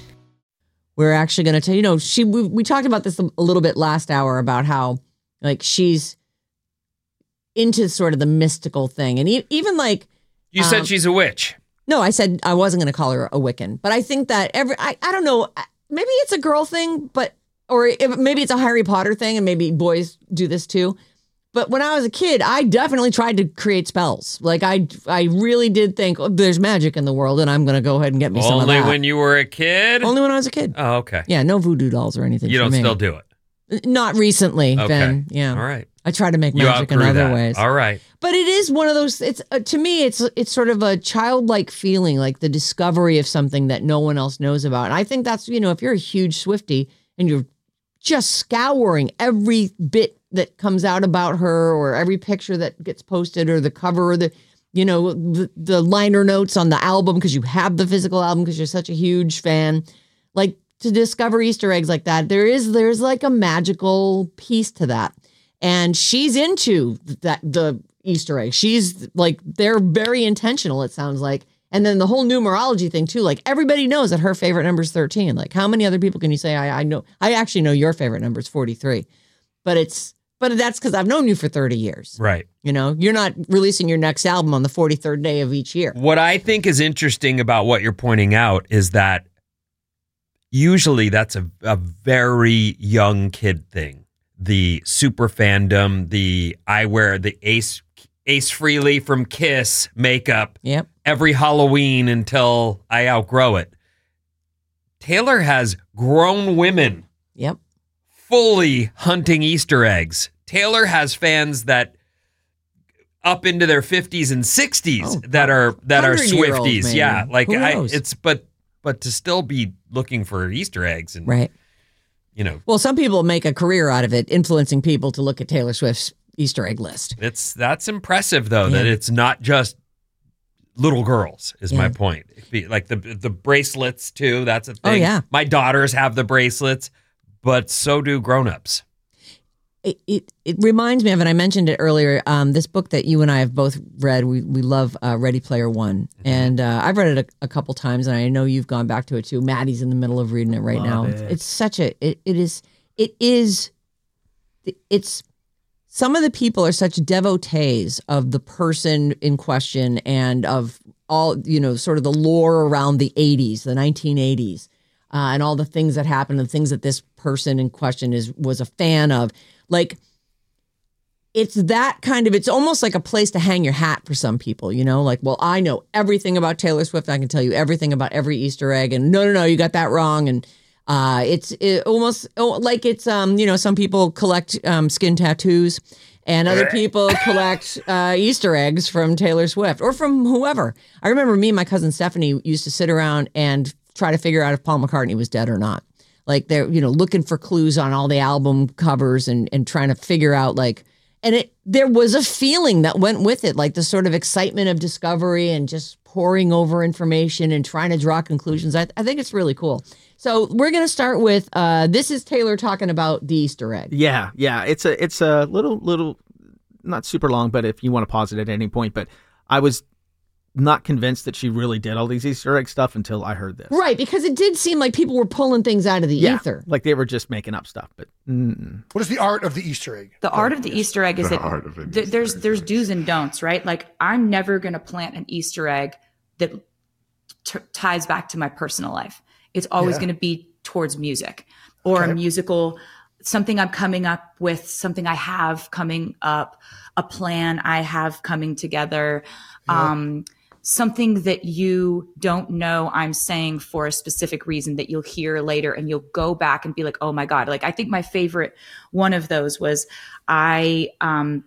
S6: We're actually going to tell you, know, she we, we talked about this a little bit last hour about how like she's into sort of the mystical thing. And e- even like
S8: You
S6: um,
S8: said she's a witch.
S6: No, I said I wasn't going to call her a Wiccan, but I think that every I, I don't know, maybe it's a girl thing, but or if, maybe it's a Harry Potter thing and maybe boys do this too. But when I was a kid, I definitely tried to create spells. Like I, I really did think oh, there's magic in the world, and I'm going to go ahead and get me
S8: Only
S6: some of that.
S8: Only when you were a kid?
S6: Only when I was a kid.
S8: Oh, okay.
S6: Yeah, no voodoo dolls or anything.
S8: You
S6: for
S8: don't
S6: me.
S8: still do it?
S6: Not recently,
S8: Okay.
S6: Ben. Yeah.
S8: All right.
S6: I try to make
S8: You
S6: magic in
S8: outgrew
S6: other
S8: that.
S6: ways.
S8: All right.
S6: But it is one of those. It's uh, to me, it's it's sort of a childlike feeling, like the discovery of something that no one else knows about. And I think that's, you know, if you're a huge Swiftie and you're just scouring every bit that comes out about her, or every picture that gets posted, or the cover, or the, you know, the, the liner notes on the album because you have the physical album because you're such a huge fan, like to discover Easter eggs like that, there is there's like a magical piece to that. And she's into that, the Easter egg. She's like, they're very intentional, it sounds like. And then the whole numerology thing too, like everybody knows that her favorite number is thirteen. Like how many other people can you say, I, I know, I actually know your favorite number is forty-three, but it's, but that's because I've known you for thirty years.
S8: Right.
S6: You know, you're not releasing your next album on the forty-third day of each year.
S8: What I think is interesting about what you're pointing out is that usually that's a, a very young kid thing. The super fandom, the I wear the Ace Ace Frehley from Kiss makeup
S6: yep.
S8: every Halloween until I outgrow it. Taylor has grown women
S6: yep.
S8: fully hunting Easter eggs. Taylor has fans that up into their fifties and sixties oh, that are that are Swifties. Maybe. Yeah, like I it's but but to still be looking for Easter eggs and
S6: right.
S8: You know.
S6: Well, some people make a career out of it, influencing people to look at Taylor Swift's Easter egg list.
S8: It's that's impressive though,
S6: yeah.
S8: that it's not just little girls is
S6: yeah.
S8: my point. Like the the bracelets too, that's a thing.
S6: Oh, yeah.
S8: My daughters have the bracelets, but so do grown-ups.
S6: It, it it reminds me of, and I mentioned it earlier, um, this book that you and I have both read. We we love uh, Ready Player One, mm-hmm. and uh, I've read it a, a couple times, and I know you've gone back to it too. Maddie's in the middle of reading it right
S7: love
S6: now.
S7: It.
S6: It's, it's such a it, it is it is it's some of the people are such devotees of the person in question and of all, you know, sort of the lore around the eighties, the nineteen eighties, uh, and all the things that happened and things that this person in question is was a fan of. Like, it's that kind of, it's almost like a place to hang your hat for some people, you know, like, well, I know everything about Taylor Swift. I can tell you everything about every Easter egg, and no, no, no, you got that wrong. And uh, it's it almost like it's, um, you know, some people collect um, skin tattoos and other people collect uh, Easter eggs from Taylor Swift or from whoever. I remember me and my cousin Stephanie used to sit around and try to figure out if Paul McCartney was dead or not. Like they're, you know, looking for clues on all the album covers and, and trying to figure out like, and it, there was a feeling that went with it, like the sort of excitement of discovery and just poring over information and trying to draw conclusions. I, I think it's really cool. So we're going to start with, uh, this is Taylor talking about the Easter egg.
S7: Yeah. Yeah. It's a, it's a little, little, not super long, but if you want to pause it at any point, but I was not convinced that she really did all these Easter egg stuff until I heard this.
S6: Right, because it did seem like people were pulling things out of the
S7: yeah,
S6: ether.
S7: Like they were just making up stuff. But mm.
S12: what is the art of the Easter egg?
S9: The art of the Easter egg is
S10: The
S9: that
S10: art of it
S9: th-
S10: is
S9: there's
S10: very
S9: there's
S10: nice.
S9: do's and don'ts, right? Like I'm never going to plant an Easter egg that t- ties back to my personal life. It's always
S12: Yeah.
S9: going to be towards music or
S12: Okay.
S9: a musical, something I'm coming up with, something I have coming up, a plan I have coming together.
S12: Yeah.
S9: Um, something that you don't know I'm saying for a specific reason that you'll hear later and you'll go back and be like, oh my God. Like, I think my favorite one of those was I, um,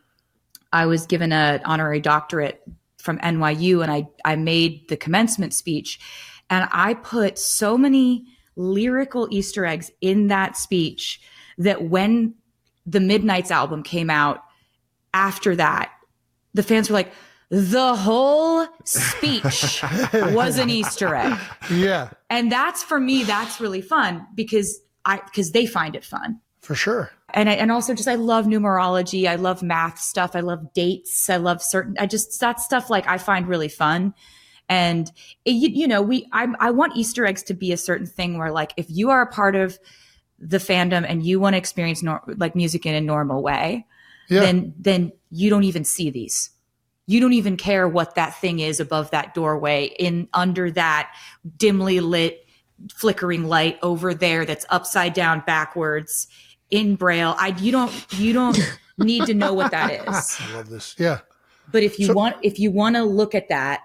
S9: I was given an honorary doctorate from N Y U and I, I made the commencement speech and I put so many lyrical Easter eggs in that speech that when the Midnights album came out after that, the fans were like, the whole speech was an Easter egg.
S12: Yeah,
S9: And that's, for me, that's really fun because I, because they find it fun.
S12: for sure.
S9: And I, and also just, I love numerology. I love math stuff. I love dates. I love certain, I just, that stuff like I find really fun. And it, you, you know, we, I, I want Easter eggs to be a certain thing where like, if you are a part of the fandom and you want to experience nor- like music in a normal way,
S12: Yeah.
S9: then, then you don't even see these. You don't even care what that thing is above that doorway in under that dimly lit flickering light over there that's upside down backwards in Braille. I you don't you don't need to know what that is.
S12: I love this. Yeah.
S9: But if you
S12: So-
S9: want if you want to look at that,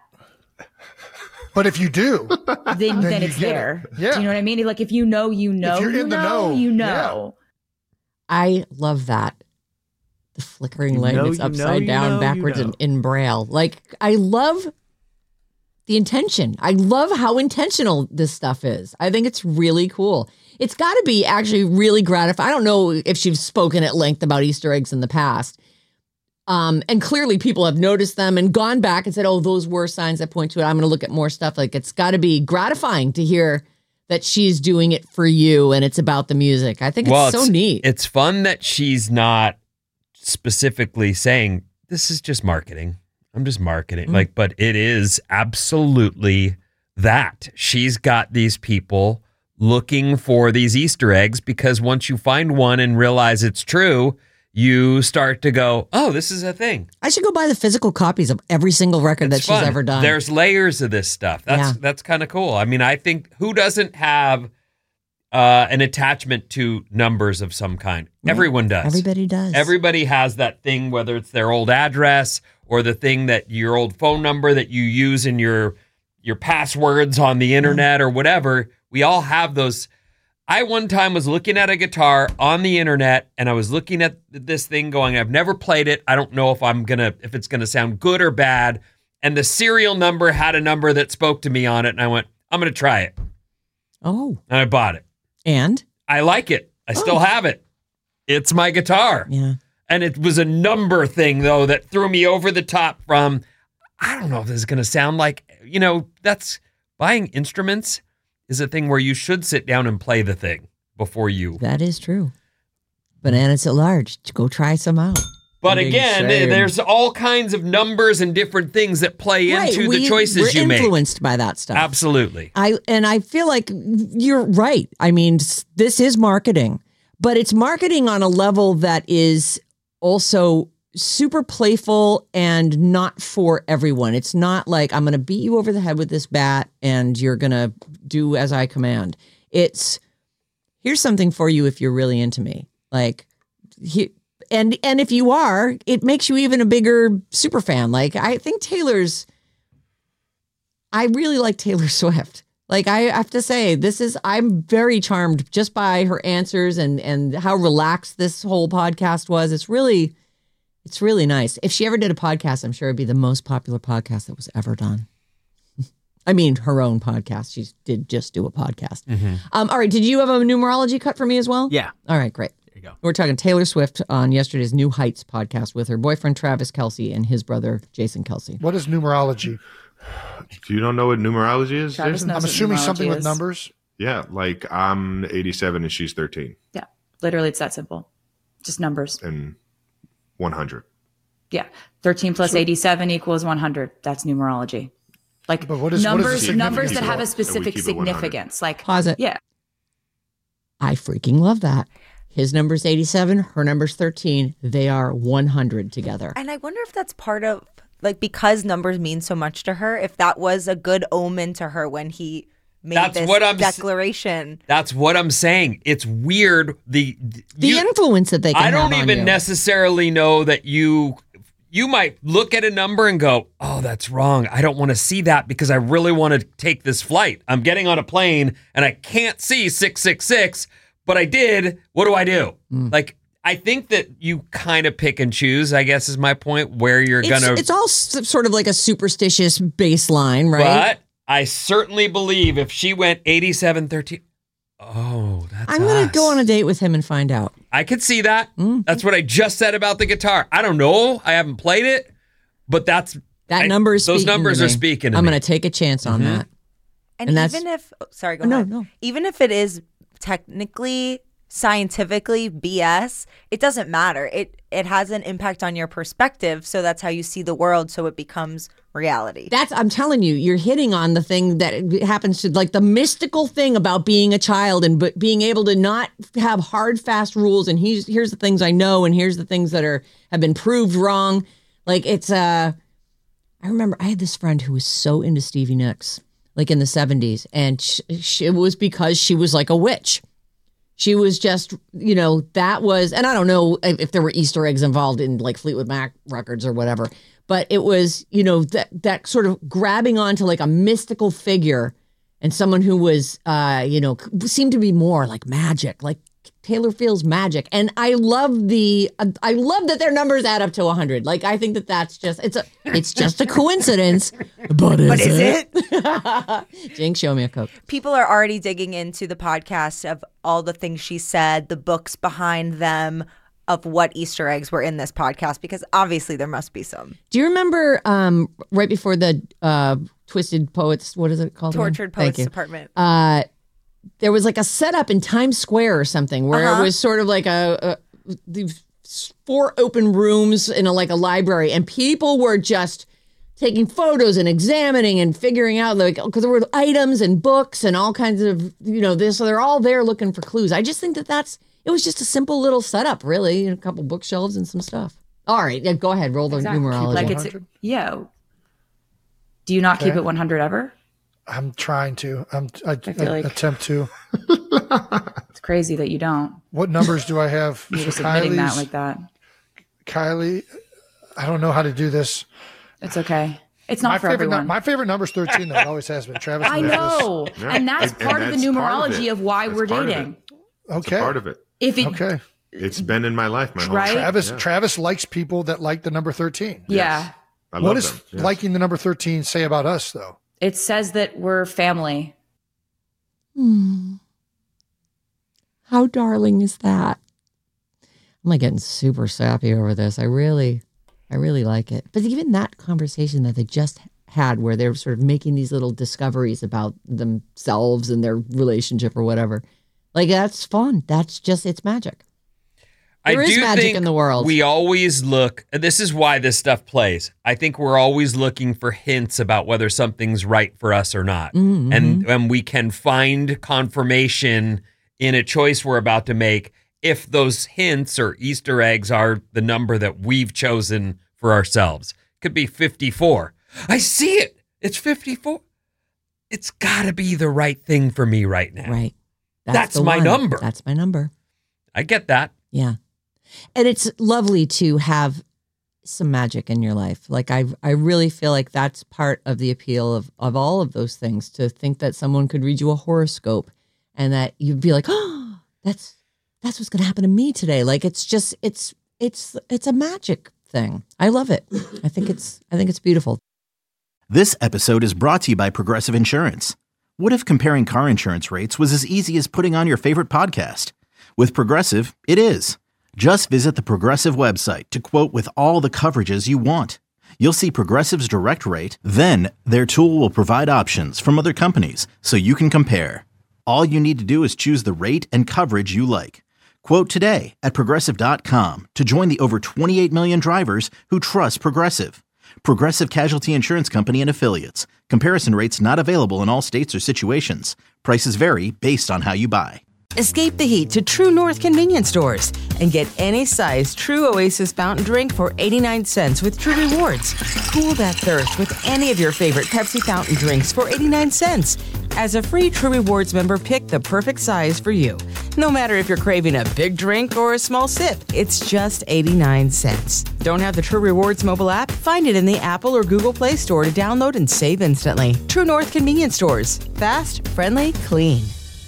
S12: But if you do,
S9: then then,
S12: you
S9: it's
S12: get it.
S9: there.
S12: Yeah.
S9: Do you know what I mean? Like if you know, you know,
S12: you're
S9: you
S12: in the
S9: know,
S12: know,
S9: you
S12: yeah.
S9: know.
S6: I love that. The flickering
S7: You
S6: light,
S7: know,
S6: it's
S7: you
S6: upside
S7: know, you
S6: down,
S7: know, you
S6: backwards,
S7: know.
S6: and in Braille. Like, I love the intention. I love how intentional this stuff is. I think it's really cool. It's got to be actually really gratifying. I don't know if she's spoken at length about Easter eggs in the past. Um, and clearly people have noticed them and gone back and said, oh, those were signs that point to it. I'm going to look at more stuff. Like, it's got to be gratifying to hear that she's doing it for you and it's about the music. I think it's
S8: Well,
S6: so neat.
S8: It's fun that she's not specifically saying this is just marketing. I'm just marketing. Mm. Like, but it is absolutely that. She's got these people looking for these Easter eggs because once you find one and realize it's true, you start to go, oh, this is a thing.
S6: I should go buy the physical copies of every single record
S8: It's
S6: that she's
S8: fun.
S6: ever done.
S8: There's layers of this stuff. That's
S6: Yeah.
S8: that's kind of cool. I mean, I think who doesn't have uh, an attachment to numbers of some kind?
S6: Right.
S8: Everyone does.
S6: Everybody does.
S8: Everybody has that thing, whether it's their old address or the thing that your old phone number that you use in your your passwords on the internet or whatever. We all have those. I one time was looking at a guitar on the internet and I was looking at this thing going, I've never played it. I don't know if I'm gonna if it's gonna sound good or bad. And the serial number had a number that spoke to me on it, and I went, I'm gonna try it.
S6: Oh.
S8: And I bought it.
S6: And?
S8: I like it. I still
S6: Oh.
S8: have it. It's my guitar.
S6: Yeah.
S8: And it was a number thing, though, that threw me over the top from, I don't know if this is going to sound like, you know, that's buying instruments is a thing where you should sit down and play the thing before you.
S6: That is true. Bananas at large. Go try some out.
S8: But
S6: Big
S8: again,
S6: shame.
S8: there's all kinds of numbers and different things that play
S6: Right,
S8: into
S6: we-
S8: the choices
S6: we're
S8: you make.
S6: influenced by that stuff.
S8: Absolutely.
S6: I and I feel like you're right. I mean, s- this is marketing, but it's marketing on a level that is also super playful and not for everyone. It's not like I'm going to beat you over the head with this bat and you're going to do as I command. It's here's something for you if you're really into me. Like he, and and if you are, it makes you even a bigger super fan. Like I think Taylor's I really like Taylor Swift. Like I have to say, this is I'm very charmed just by her answers and and how relaxed this whole podcast was. It's really it's really nice. If she ever did a podcast, I'm sure it'd be the most popular podcast that was ever done. I mean, her own podcast. She did just do a podcast.
S8: Mm-hmm.
S6: Um, all right. Did you have a numerology cut for me as well?
S7: Yeah.
S6: All right, great.
S7: There you go.
S6: We're talking Taylor Swift on yesterday's New Heights podcast with her boyfriend, Travis Kelce, and his brother, Jason Kelce.
S12: What is numerology?
S10: Do you don't know what numerology is?
S9: Travis
S10: Jason?
S9: knows
S12: I'm
S9: what
S12: assuming
S9: numerology
S12: something with
S9: is.
S12: numbers.
S10: Yeah, like I'm eighty-seven and she's thirteen
S9: Yeah, literally, it's that simple. Just numbers.
S10: and one hundred.
S9: Yeah, thirteen plus eighty-seven equals one hundred. That's numerology. Like
S12: But what is- what is the
S9: numbers,
S12: significance
S9: numbers that
S10: of
S9: have
S10: it?
S9: a specific
S10: And we keep it one hundred.
S9: significance. Like
S6: Pause it.
S9: yeah,
S6: I freaking love that. His number's eighty-seven, her number's thirteen. They are one hundred together.
S11: And I wonder if that's part of, like, because numbers mean so much to her, if that was a good omen to her when he made
S8: That's
S11: this
S8: what I'm s-
S11: declaration.
S8: That's what I'm saying. It's weird. The
S6: The
S8: you-
S6: influence that they can
S8: I don't
S6: have on
S8: even
S6: you.
S8: necessarily know that you you might look at a number and go, "Oh, that's wrong. I don't want to see that because I really want to take this flight. I'm getting on a plane and I can't see six six six, but I did. What do I do?"
S6: Mm.
S8: Like I think that you kind of pick and choose, I guess is my point, where you're
S6: It's,
S8: going to
S6: it's all s- sort of like a superstitious baseline, right?
S8: But I certainly believe if she went eighty-seven thirteen, oh, that's
S6: I'm going
S8: us.
S6: to go on a date with him and find out.
S8: I could see that.
S6: Mm.
S8: That's what I just said about the guitar. I don't know. I haven't played it, but that's
S6: That
S8: I-
S6: number is
S8: those
S6: speaking
S8: numbers
S6: to
S8: are
S6: me.
S8: speaking to
S6: I'm
S8: me.
S6: going to take a chance on
S8: Mhm.
S6: that.
S11: And,
S6: And that's-
S11: even if, oh, sorry, go
S6: No,
S11: ahead.
S6: no.
S11: Even if it is technically, scientifically B S, it doesn't matter. It it has an impact on your perspective, so that's how you see the world, so it becomes reality.
S6: That's, I'm telling you, you're hitting on the thing that happens to, like the mystical thing about being a child and but being able to not have hard, fast rules. And here's, here's the things I know. And here's the things that are, have been proved wrong. Like it's, uh, I remember I had this friend who was so into Stevie Nicks, like in the seventies. And sh sh it was because she was like a witch. She was just, you know, that was, and I don't know if, if there were Easter eggs involved in like Fleetwood Mac records or whatever, but it was, you know, that that sort of grabbing onto like a mystical figure and someone who was, uh, you know, seemed to be more like magic, like Taylor feels magic. And I love the, I love that their numbers add up to one hundred. Like, I think that that's just, it's a, it's just a coincidence, but is,
S11: But is
S6: it? Jinx, show me a Coke.
S11: People are already digging into the podcast of all the things she said, the books behind them, of what Easter eggs were in this podcast, because obviously there must be some.
S6: Do you remember um, right before the uh, Twisted Poets, what is it called? again?
S11: Tortured
S6: Thank
S11: Poets
S6: you.
S11: Department.
S6: Uh, there was like a setup in Times Square or something where
S11: Uh-huh.
S6: it was sort of like a, a these four open rooms in a like a library, and people were just taking photos and examining and figuring out, like, because there were items and books and all kinds of, you know, this, so they're all there looking for clues. I just think that that's, it was just a simple little setup, really, and a couple bookshelves and some stuff. All right, yeah, go ahead, roll the
S9: Exactly.
S6: numerology.
S9: Like it's, yeah. Do you not
S12: Okay.
S9: keep it one hundred ever?
S12: I'm trying to. I'm. I,
S9: I feel
S12: I
S9: like-
S12: attempt to.
S9: It's crazy that you don't.
S12: What numbers do I have?
S9: You're
S12: for
S9: just admitting that
S12: Kylie's?
S9: like that.
S12: Kylie, I don't know how to do this.
S9: It's okay. It's not
S12: my
S9: for
S12: favorite
S9: everyone.
S12: Nu- my favorite number is thirteen, though. It always has been. Travis.
S9: I
S12: knows
S9: know.
S12: this.
S10: Yeah.
S9: And that's
S10: And-
S9: part
S10: and
S9: of the
S10: that's part of
S9: numerology
S10: it.
S9: of, why
S10: That's
S9: we're
S10: part of it.
S9: dating.
S12: Okay.
S10: It's a part of it.
S9: If it,
S12: Okay.
S10: It's been in my life, my whole
S9: Right?
S10: life.
S12: Travis.
S10: Yeah.
S12: Travis likes people that like the number thirteen.
S9: Yeah.
S10: I love
S12: What does
S10: them. Yes.
S12: liking the number thirteen say about us, though?
S9: It says that we're family.
S6: Hmm. How darling is that? I'm like getting super sappy over this. I really, I really like it. But even that conversation that they just had where they're sort of making these little discoveries about themselves and their relationship or whatever, like that's fun. That's just, it's magic. There
S8: I
S6: is
S8: do
S6: magic
S8: think
S6: in the world.
S8: We always look, and this is why this stuff plays. I think we're always looking for hints about whether something's right for us or not.
S6: Mhm.
S8: And, and we can find confirmation in a choice we're about to make if those hints or Easter eggs are the number that we've chosen for ourselves. Could be fifty-four. I see it. It's fifty-four. It's got to be the right thing for me right now.
S6: Right.
S8: That's
S6: the
S8: my
S6: one.
S8: number.
S6: That's my number.
S8: I get that.
S6: Yeah. And it's lovely to have some magic in your life. Like I I really feel like that's part of the appeal of, of all of those things, to think that someone could read you a horoscope and that you'd be like, oh, that's that's what's gonna happen to me today. Like it's just it's it's it's a magic thing. I love it. I think it's I think it's beautiful.
S1: This episode is brought to you by Progressive Insurance. What if comparing car insurance rates was as easy as putting on your favorite podcast? With Progressive, it is. Just visit the Progressive website to quote with all the coverages you want. You'll see Progressive's direct rate, then their tool will provide options from other companies so you can compare. All you need to do is choose the rate and coverage you like. Quote today at Progressive dot com to join the over twenty-eight million drivers who trust Progressive. Progressive Casualty Insurance Company and Affiliates. Comparison rates not available in all states or situations. Prices vary based on how you buy.
S2: Escape the heat to True North convenience stores and get any size True Oasis fountain drink for eighty-nine cents with True Rewards. Cool that thirst with any of your favorite Pepsi fountain drinks for eighty-nine cents. As a free True Rewards member, pick the perfect size for you. No matter if you're craving a big drink or a small sip, it's just eighty-nine cents. Don't have the True Rewards mobile app? Find it in the Apple or Google Play Store to download and save instantly. True North convenience stores. Fast, friendly, clean.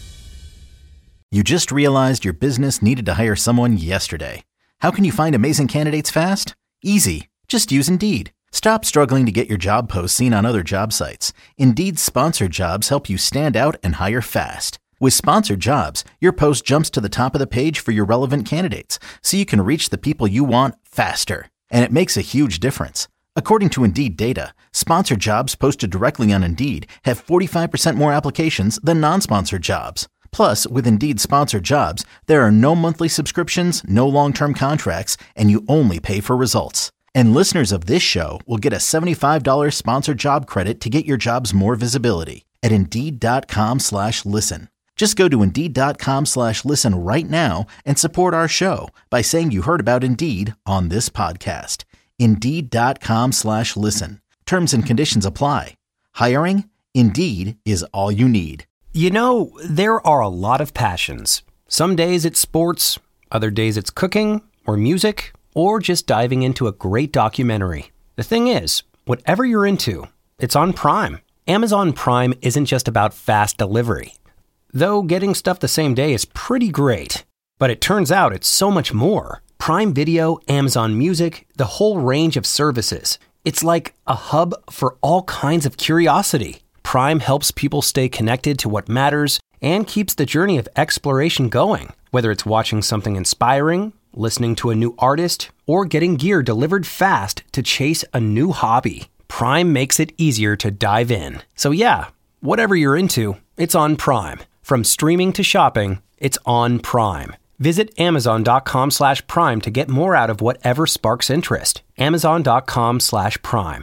S1: You just realized your business needed to hire someone yesterday. How can you find amazing candidates fast? Easy. Just use Indeed. Stop struggling to get your job posts seen on other job sites. Indeed's sponsored jobs help you stand out and hire fast. With sponsored jobs, your post jumps to the top of the page for your relevant candidates, so you can reach the people you want faster. And it makes a huge difference. According to Indeed data, sponsored jobs posted directly on Indeed have forty-five percent more applications than non-sponsored jobs. Plus, with Indeed sponsored jobs, there are no monthly subscriptions, no long-term contracts, and you only pay for results. And listeners of this show will get a seventy-five dollars sponsored job credit to get your jobs more visibility at Indeed.com slash listen. Just go to Indeed.com slash listen right now and support our show by saying you heard about Indeed on this podcast. Indeed.com slash listen. Terms and conditions apply. Hiring? Indeed is all you need.
S13: You know, there are a lot of passions. Some days it's sports, other days it's cooking or music, or just diving into a great documentary. The thing is, whatever you're into, it's on Prime. Amazon Prime isn't just about fast delivery. Though getting stuff the same day is pretty great. But it turns out it's so much more. Prime Video, Amazon Music, the whole range of services. It's like a hub for all kinds of curiosity. Prime helps people stay connected to what matters and keeps the journey of exploration going. Whether it's watching something inspiring, listening to a new artist, or getting gear delivered fast to chase a new hobby, Prime makes it easier to dive in. So yeah, whatever you're into, it's on Prime. From streaming to shopping, it's on Prime. Visit Amazon.com slash Prime to get more out of whatever sparks interest. Amazon.com slash Prime.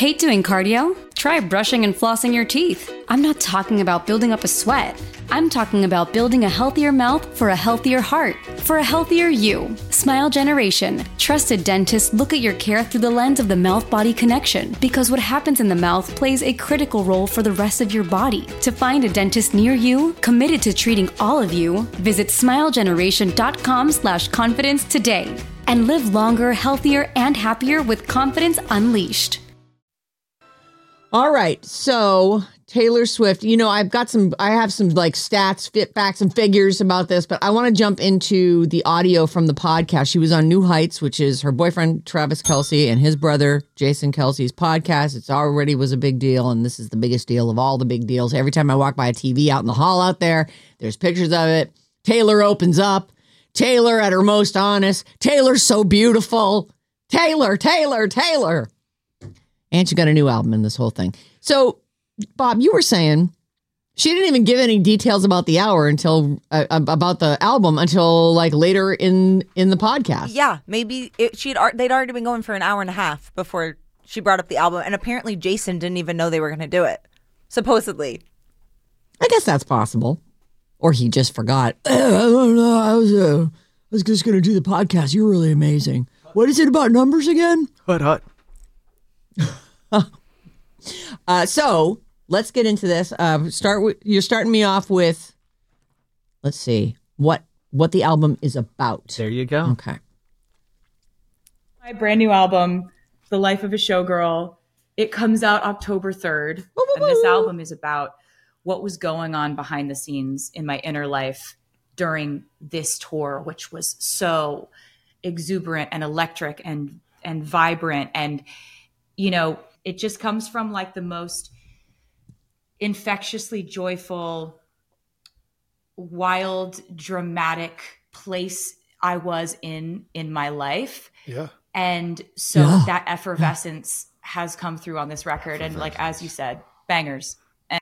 S14: Hate doing cardio? Try brushing and flossing your teeth. I'm not talking about building up a sweat. I'm talking about building a healthier mouth for a healthier heart, for a healthier you. Smile Generation. Trusted dentists look at your care through the lens of the mouth-body connection, because what happens in the mouth plays a critical role for the rest of your body. To find a dentist near you, committed to treating all of you, visit smilegeneration.com slash confidence today. And live longer, healthier, and happier with confidence unleashed.
S6: All right, so Taylor Swift, you know, I've got some, I have some like stats, fit facts, and figures about this, but I want to jump into the audio from the podcast. She was on New Heights, which is her boyfriend, Travis Kelce, and his brother, Jason Kelce's podcast. It's already was a big deal, and this is the biggest deal of all the big deals. Every time I walk by a T V out in the hall out there, there's pictures of it. Taylor opens up. Taylor at her most honest. Taylor's so beautiful. Taylor, Taylor, Taylor. And she got a new album in this whole thing. So, Bob, you were saying she didn't even give any details about the hour until uh, about the album until like later in in the podcast.
S11: Yeah, maybe it, she'd they'd already been going for an hour and a half before she brought up the album, and apparently Jason didn't even know they were going to do it. Supposedly,
S6: I guess that's possible, or he just forgot. I don't know. I was uh, I was just going to do the podcast. You're really amazing. What is it about numbers again?
S7: Hut hut.
S6: uh, so let's get into this. Uh, start with you're starting me off with. Let's see what what the album is about.
S7: There you go.
S6: Okay.
S9: My brand new album, The Life of a Showgirl. It comes out October third, and this album is about what was going on behind the scenes in my inner life during this tour, which was so exuberant and electric and and vibrant, and you know, it just comes from like the most infectiously joyful, wild, dramatic place I was in in my life.
S12: Yeah.
S9: And so
S12: Yeah.
S9: that effervescence has come through on this record, and like as you said, bangers. And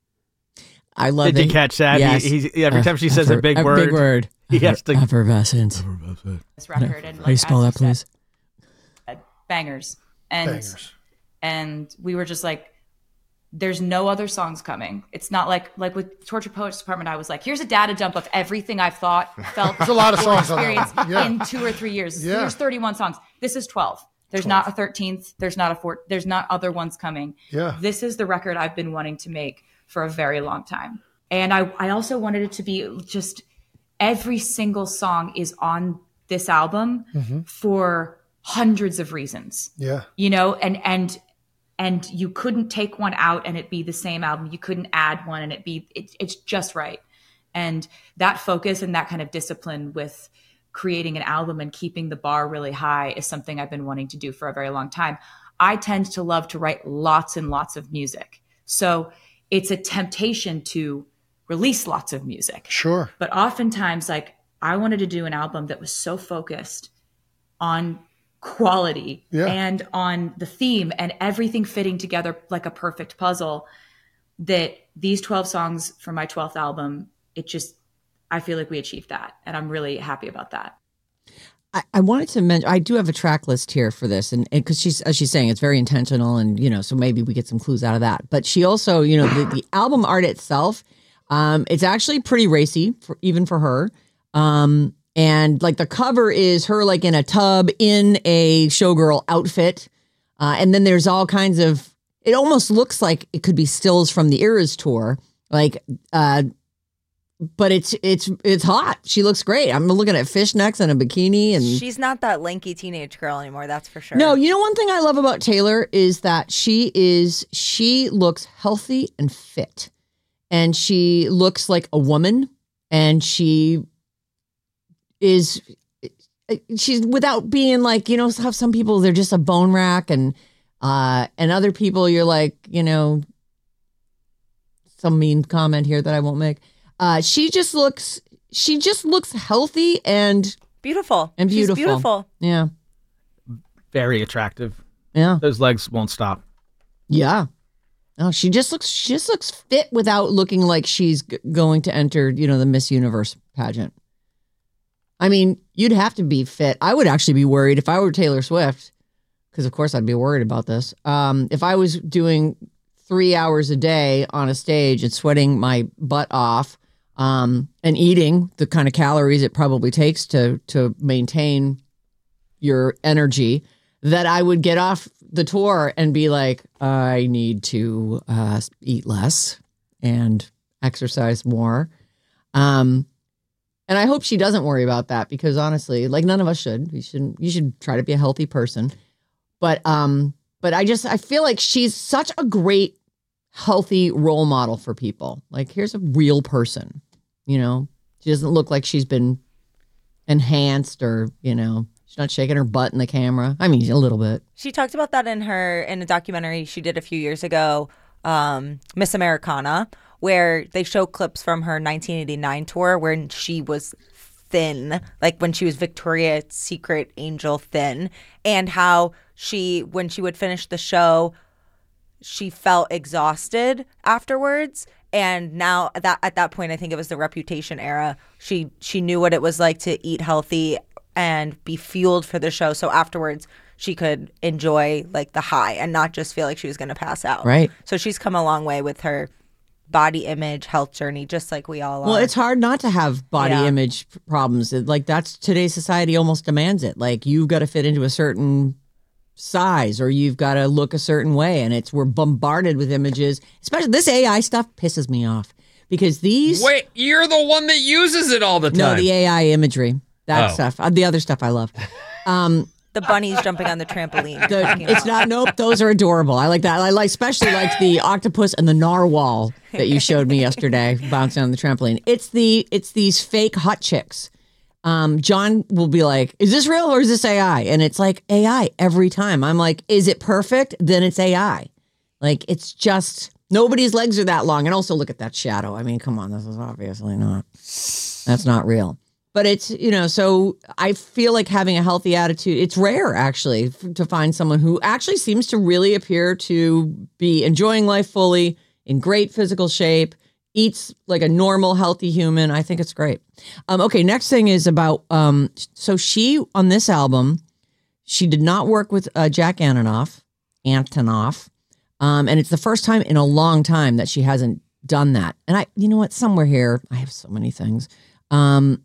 S6: I love
S7: Did
S6: it.
S7: you catch that?
S6: Yes.
S7: He, he, every time she
S6: Effer-
S7: says a big
S6: a
S7: word,
S6: big word.
S7: he has to.
S6: Effervescence.
S9: this record, and
S6: How
S9: like
S6: do you spell
S9: as
S6: that, please?
S9: said, bangers. And
S12: Bangers.
S9: and we were just like, there's no other songs coming. It's not like like with Torture Poets Department, I was like, here's a data dump of everything I've thought, felt,
S12: There's a lot of
S9: or
S12: songs on that
S9: experienced
S12: one. Yeah.
S9: in two or three years.
S12: Yeah.
S9: There's thirty-one songs. This is twelve. There's not a thirteenth. There's not a fourth. There's not other ones coming.
S12: Yeah.
S9: This is the record I've been wanting to make for a very long time. And I, I also wanted it to be just every single song is on this album
S12: Mhm.
S9: for hundreds of reasons.
S12: Yeah.
S9: You know, and and and you couldn't take one out and it be the same album. You couldn't add one and it be it, it's just right. And that focus and that kind of discipline with creating an album and keeping the bar really high is something I've been wanting to do for a very long time. I tend to love to write lots and lots of music. So it's a temptation to release lots of music.
S12: Sure.
S9: But oftentimes, like, I wanted to do an album that was so focused on quality
S12: Yeah.
S9: and on the theme and everything fitting together like a perfect puzzle that these twelve songs for my twelfth album, it just, I feel like we achieved that. And I'm really happy about that.
S6: I, I wanted to mention, I do have a track list here for this, and because she's, as she's saying, it's very intentional, and, you know, so maybe we get some clues out of that. But she also, you know, the, the album art itself, um, it's actually pretty racy, for, even for her. Um, and like the cover is her like in a tub in a showgirl outfit. Uh, and then there's all kinds of, it almost looks like it could be stills from the Eras tour. Like, uh, but it's it's it's hot. She looks great. I'm looking at fishnecks and a bikini, and
S11: she's not that lanky teenage girl anymore. That's for sure.
S6: no, you know, one thing I love about Taylor is that she is she looks healthy and fit, and she looks like a woman, and she is she's without being like, you know, how some people they're just a bone rack, and uh and other people you're like, you know, some mean comment here that I won't make. Uh, she just looks, she just looks healthy and
S11: beautiful
S6: and beautiful.
S11: She's beautiful.
S6: Yeah.
S7: Very attractive.
S6: Yeah.
S7: Those legs won't stop.
S6: Yeah. Oh, she just looks, she just looks fit without looking like she's g- going to enter, you know, the Miss Universe pageant. I mean, you'd have to be fit. I would actually be worried if I were Taylor Swift, because of course I'd be worried about this. Um, if I was doing three hours a day on a stage and sweating my butt off, um, and eating the kind of calories it probably takes to to maintain your energy, that I would get off the tour and be like, I need to uh, eat less and exercise more. Um, and I hope she doesn't worry about that, because honestly, like, none of us should. You should you should try to be a healthy person. But um, but I just I feel like she's such a great healthy role model for people. Like, here's a real person. You know, she doesn't look like she's been enhanced, or, you know, she's not shaking her butt in the camera. I mean, a little bit.
S11: She talked about that in her in a documentary she did a few years ago, um, Miss Americana, where they show clips from her nineteen eighty-nine tour when she was thin, like when she was Victoria's Secret angel thin, and how she, when she would finish the show, she felt exhausted afterwards. And now at that at that point, I think it was the Reputation era, she she knew what it was like to eat healthy and be fueled for the show. So afterwards, she could enjoy like the high and not just feel like she was going to pass out.
S6: Right.
S11: So she's come a long way with her body image, health journey, just like we all are.
S6: Well, it's hard not to have body
S11: Yeah.
S6: image problems. It- Like, that's today's society almost demands it. Like, you've got to fit into a certain size, or you've got to look a certain way. And it's, we're bombarded with images, especially this A I stuff pisses me off, because these.
S8: Wait, you're the one that uses it all the time.
S6: No, the A I imagery, that
S8: Oh.
S6: stuff. Uh, The other stuff I love. Um,
S11: the bunnies jumping on the trampoline.
S6: The, it's not. Nope. Those are adorable. I like that. I like, especially like the octopus and the narwhal that you showed me yesterday, bouncing on the trampoline. It's the. It's these fake hot chicks. Um, John will be like, "Is this real or is this A I?" And it's like A I every time. I'm like, "Is it perfect? Then it's A I." Like, it's just nobody's legs are that long. And also look at that shadow. I mean, come on, this is obviously not. That's not real. But it's, you know, so I feel like having a healthy attitude, it's rare actually f- to find someone who actually seems to really appear to be enjoying life fully, in great physical shape, eats like a normal, healthy human. I think it's great. Um, okay, next thing is about, um, so she, on this album, she did not work with uh, Jack Antonoff, Antonoff. Um, and it's the first time in a long time that she hasn't done that. And I, you know what, somewhere here, I have so many things. Um,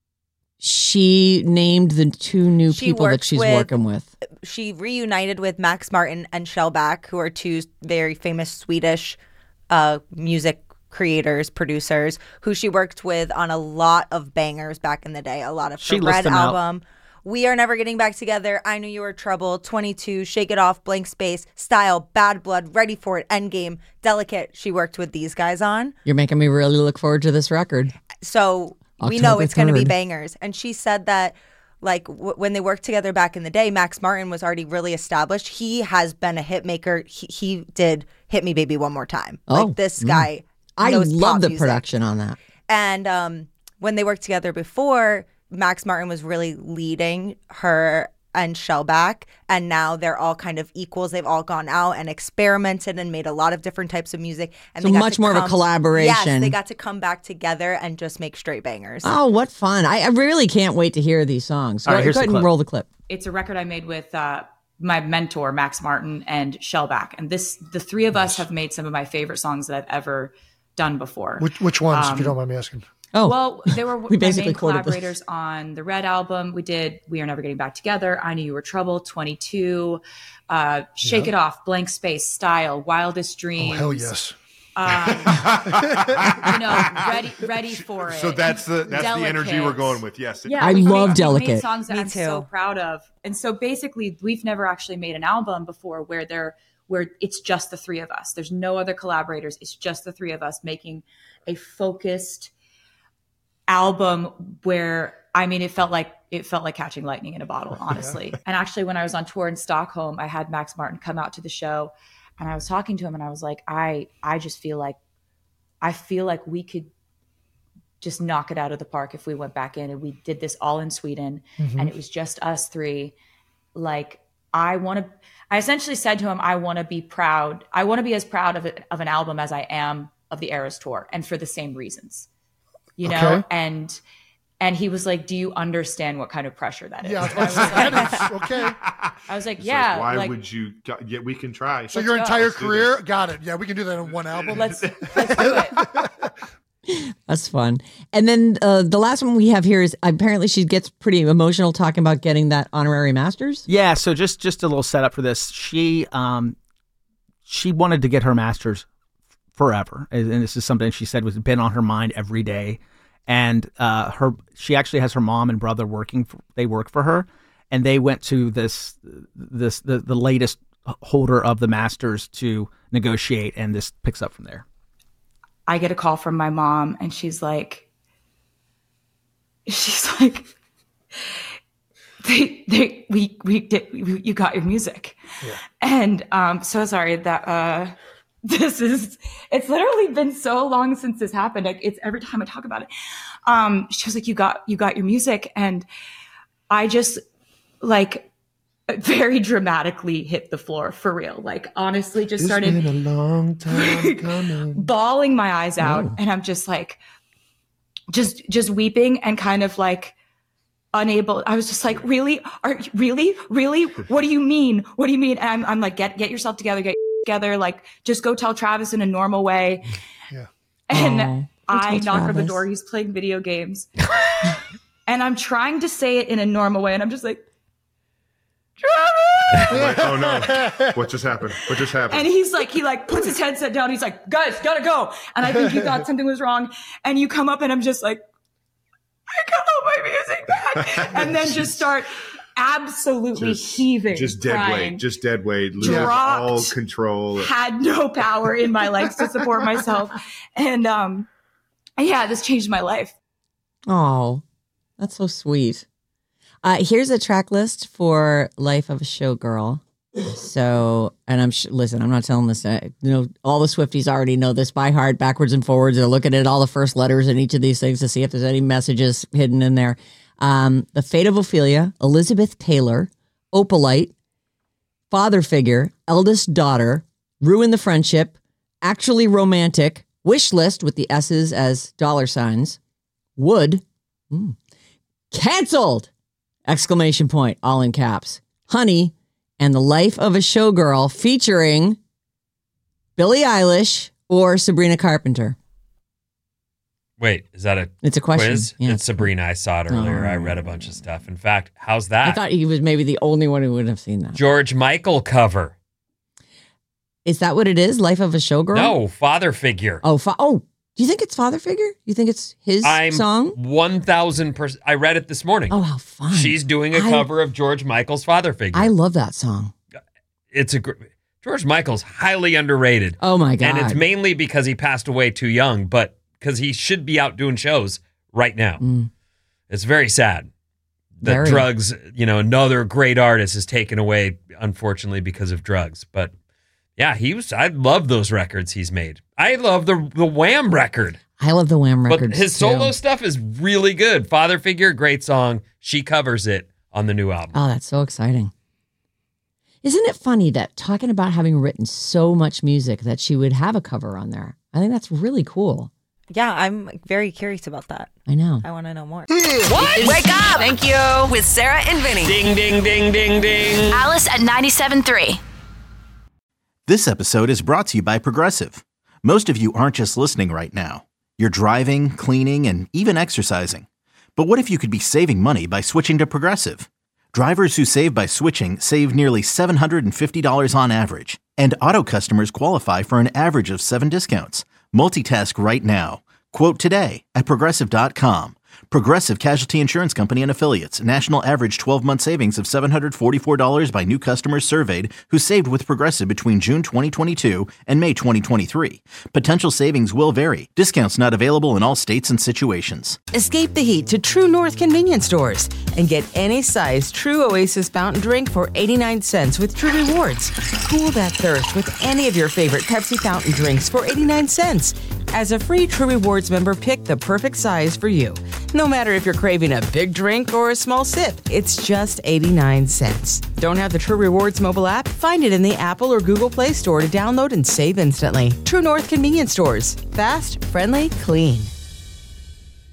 S6: She named the two new
S11: She
S6: people that
S11: works
S6: she's
S11: with-
S6: working with.
S11: She reunited with Max Martin and Shellback, who are two very famous Swedish uh, music creators, producers, who she worked with on a lot of bangers back in the day. A lot of
S7: She
S11: the
S7: lists
S11: Red
S7: them out.
S11: album. We Are Never Getting Back Together, I Knew You Were Trouble, twenty-two, Shake It Off, Blank Space, Style, Bad Blood, Ready for It, Endgame, Delicate. She worked with these guys on.
S6: You're making me really look forward to this record.
S11: So we know
S6: October
S11: it's going to be
S6: third.
S11: bangers. And she said that, like, w- when they worked together back in the day, Max Martin was already really established. He has been a hit maker. He, he did Hit Me Baby One More Time.
S6: Oh,
S11: like, this
S6: mm.
S11: guy
S6: I
S11: knows
S6: love
S11: pop
S6: the
S11: music.
S6: production on that.
S11: And um, when they worked together before, Max Martin was really leading her and Shellback, and now they're all kind of equals. They've all gone out and experimented and made a lot of different types of music. And
S6: So
S11: they got
S6: much
S11: to
S6: more of a
S11: come-
S6: collaboration.
S11: Yes, they got to come back together and just make straight bangers.
S6: Oh, what fun. I, I really can't wait to hear these songs.
S7: All right,
S6: Go-
S7: here's
S6: go
S7: the
S6: ahead and
S7: clip.
S6: roll the clip.
S9: It's a record I made with uh, my mentor, Max Martin, and Shellback. And this, the three of us have made some of my favorite songs that I've ever done before.
S12: Which, which ones, if
S9: Um,
S12: you don't mind me asking?
S6: Oh,
S9: well, they were
S6: we
S9: my
S6: basically
S9: main
S6: quoted this.
S9: collaborators on the Red album. We did We Are Never Getting Back Together, I Knew You Were Trouble, twenty-two, uh, Shake
S12: Yeah.
S9: It Off, Blank Space, Style, Wildest
S12: Oh,
S9: Dreams.
S12: hell yes.
S9: Um, you know, ready, ready for it.
S10: So that's the that's the energy we're
S9: Delicate.
S10: going with. Yes.
S9: Yeah,
S6: I
S9: we've
S6: love
S9: made, we've
S6: Delicate.
S9: made songs that
S11: Me
S9: I'm so
S11: too.
S9: proud of, and so basically, we've never actually made an album before where there where it's just the three of us. There's no other collaborators. It's just the three of us making a focused album where I mean, it felt like it felt like catching lightning in a bottle, honestly. And actually, when I was on tour in Stockholm, I had Max Martin come out to the show, and I was talking to him, and I was like, I I just feel like I feel like we could just knock it out of the park if we went back in and we did this all in Sweden and it was just us three. Like, I want to, I essentially said to him, I want to be proud. I want to be as proud of it, of an album as I am of the Eras tour, and for the same reasons, you know?
S12: Okay.
S9: And And he was like, do you understand what kind of pressure that is?
S12: Yeah,
S9: And I was like,
S12: okay.
S9: I was like,
S10: It's
S9: yeah.
S10: Like, why
S9: like,
S10: would you? Yeah, we can try.
S12: So your entire career, got it. Yeah, we can do that in one album.
S9: Let's let's do it.
S6: That's fun. And then uh, the last one we have here is apparently she gets pretty emotional talking about getting that honorary master's.
S7: Yeah, so just just a little setup for this. She um she wanted to get her master's forever, and and this is something she said was been on her mind every day. And uh, her she actually has her mom and brother working. For, they work for her, and they went to this this the, the latest holder of the master's to negotiate, and this picks up from there.
S9: I get a call from my mom, and she's like, she's like, they, they, we, we did, we, you got your music. Yeah. And, um, so sorry that, uh, this is, it's literally been so long since this happened. Like, it's every time I talk about it. Um, she was like, you got, you got your music. And I just like, very dramatically hit the floor for real. Like, honestly, just
S12: It's
S9: started
S12: been a long time coming.
S9: bawling my eyes out.
S12: Oh.
S9: And I'm just like, just, just weeping and kind of like unable. I was just like, really? Are really, really? What do you mean? What do you mean? And I'm, I'm like, get, get yourself together, get together. Like, just go tell Travis in a normal way.
S12: Yeah.
S9: And
S6: Aww.
S9: I
S6: Go tell
S9: knock on the
S6: Travis.
S9: door. He's playing video games. And I'm trying to say it in a normal way. And I'm just like,
S10: I'm like, oh no! What just happened? What just happened?
S9: and he's like, he like puts his headset down. He's like, guys, gotta go. And I think he thought something was wrong. And you come up and I'm just like, I got all my music back. And then just start absolutely
S10: Just-
S9: heaving,
S10: just dead
S9: crying.
S10: weight, just dead weight, losing
S9: Dropped.
S10: all control.
S9: Had no power in my legs to support myself. And um, yeah, this changed my life.
S6: Oh, that's so sweet. Uh, here's a track list for Life of a Showgirl. So, and I'm sh- listen, I'm not telling this. Uh, you know, all the Swifties already know this by heart, backwards and forwards. They're looking at all the first letters in each of these things to see if there's any messages hidden in there. Um, The Fate of Ophelia, Elizabeth Taylor, Opalite, Father Figure, Eldest Daughter, Ruin the Friendship, Actually Romantic, Wish List with the S's as dollar signs, Wood, mm, Canceled! Exclamation point, all in caps. Honey, and The Life of a Showgirl featuring Billie Eilish or Sabrina Carpenter.
S8: Wait, is that a
S6: It's a question.
S8: quiz?
S6: Yeah.
S8: It's Sabrina. I saw it earlier. I read a bunch of stuff. In fact, how's that?
S6: I thought he was maybe the only one who would have seen that.
S8: George Michael cover.
S6: Is that what it is? Life of a Showgirl?
S8: No, Father Figure.
S6: Oh, fa- oh. Do you think it's Father Figure? You think it's his
S8: I'm
S6: song?
S8: one thousand percent. I read it this morning.
S6: Oh, how fun.
S8: She's doing a
S6: I-
S8: cover of George Michael's Father Figure.
S6: I love that song.
S8: It's a gr- George Michael's highly underrated.
S6: Oh, my God.
S8: And it's mainly because he passed away too young, but because he should be out doing shows right now.
S6: Mm.
S8: It's very sad that
S6: Very.
S8: drugs, you know, another great artist is taken away, unfortunately, because of drugs. But yeah, he was, I love those records he's made. I love the the Wham record.
S6: I love the Wham
S8: But
S6: records,
S8: his
S6: too.
S8: solo stuff is really good. Father Figure, great song. She covers it on the new album.
S6: Oh, that's so exciting. Isn't it funny that talking about having written so much music that she would have a cover on there? I think that's really cool.
S11: Yeah, I'm very curious about that.
S6: I know.
S11: I want to know more.
S4: What? Wake up! Thank you. With Sarah and Vinny.
S8: Ding, ding, ding, ding, ding.
S15: Alice at ninety-seven point three.
S1: This episode is brought to you by Progressive. Most of you aren't just listening right now. You're driving, cleaning, and even exercising. But what if you could be saving money by switching to Progressive? Drivers who save by switching save nearly seven hundred fifty dollars on average. And auto customers qualify for an average of seven discounts. Multitask right now. Quote today at Progressive dot com. Progressive Casualty Insurance Company and Affiliates. National average twelve-month savings of seven hundred forty-four dollars by new customers surveyed who saved with Progressive between June twenty twenty-two and May twenty twenty-three. Potential savings will vary. Discounts not available in all states and situations.
S2: Escape the heat to True North convenience stores and get any size True Oasis fountain drink for eighty-nine cents with True Rewards. Cool that thirst with any of your favorite Pepsi fountain drinks for eighty-nine cents. As a free True Rewards member, pick the perfect size for you. No matter if you're craving a big drink or a small sip, it's just eighty-nine cents. Don't have the True Rewards mobile app? Find it in the Apple or Google Play Store to download and save instantly. True North convenience stores. Fast, friendly, clean.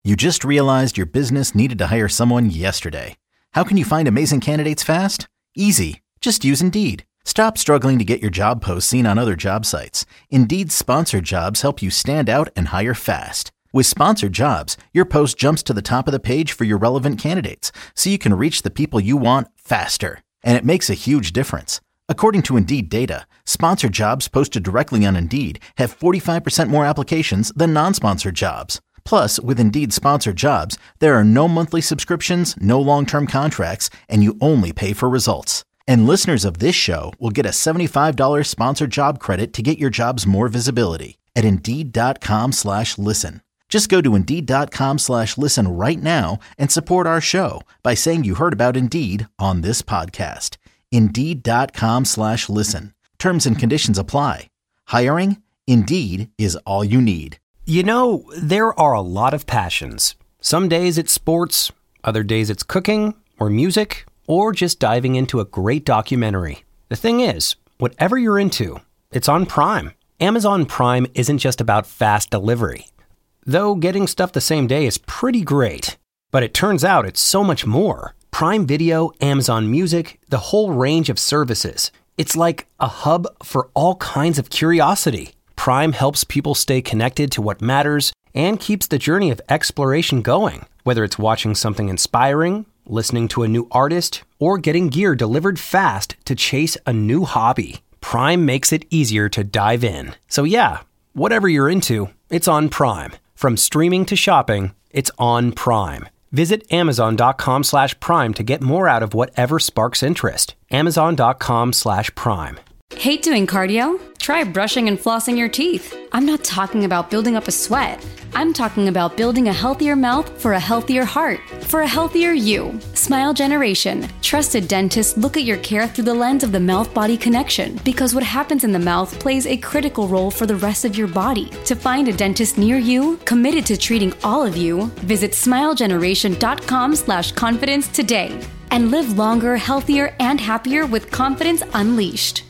S1: You just realized your business needed to hire someone yesterday. How can you find amazing candidates fast? Easy. Just use Indeed. Stop struggling to get your job posts seen on other job sites. Indeed's sponsored jobs help you stand out and hire fast. With sponsored jobs, your post jumps to the top of the page for your relevant candidates, so you can reach the people you want faster. And it makes a huge difference. According to Indeed data, sponsored jobs posted directly on Indeed have forty-five percent more applications than non-sponsored jobs. Plus, with Indeed sponsored jobs, there are no monthly subscriptions, no long-term contracts, and you only pay for results. And listeners of this show will get a seventy-five dollars sponsored job credit to get your jobs more visibility at Indeed.com slash listen. Just go to Indeed.com slash listen right now and support our show by saying you heard about Indeed on this podcast. Indeed.com slash listen. Terms and conditions apply. Hiring? Indeed is all you need.
S13: You know, there are a lot of passions. Some days it's sports, other days it's cooking or music, or just diving into a great documentary. The thing is, whatever you're into, it's on Prime. Amazon Prime isn't just about fast delivery. Though getting stuff the same day is pretty great. But it turns out it's so much more. Prime Video, Amazon Music, the whole range of services. It's like a hub for all kinds of curiosity. Prime helps people stay connected to what matters and keeps the journey of exploration going. Whether it's watching something inspiring, listening to a new artist, or getting gear delivered fast to chase a new hobby, Prime makes it easier to dive in. So yeah, whatever you're into, it's on Prime. From streaming to shopping, it's on Prime. Visit Amazon.com slash Prime to get more out of whatever sparks interest. Amazon.com slash Prime.
S14: Hate doing cardio? Try brushing and flossing your teeth. I'm not talking about building up a sweat. I'm talking about building a healthier mouth for a healthier heart, for a healthier you. Smile Generation. Trusted dentists look at your care through the lens of the mouth-body connection, because what happens in the mouth plays a critical role for the rest of your body. To find a dentist near you, committed to treating all of you, visit smilegeneration.com slash confidence today. And live longer, healthier, and happier with confidence unleashed.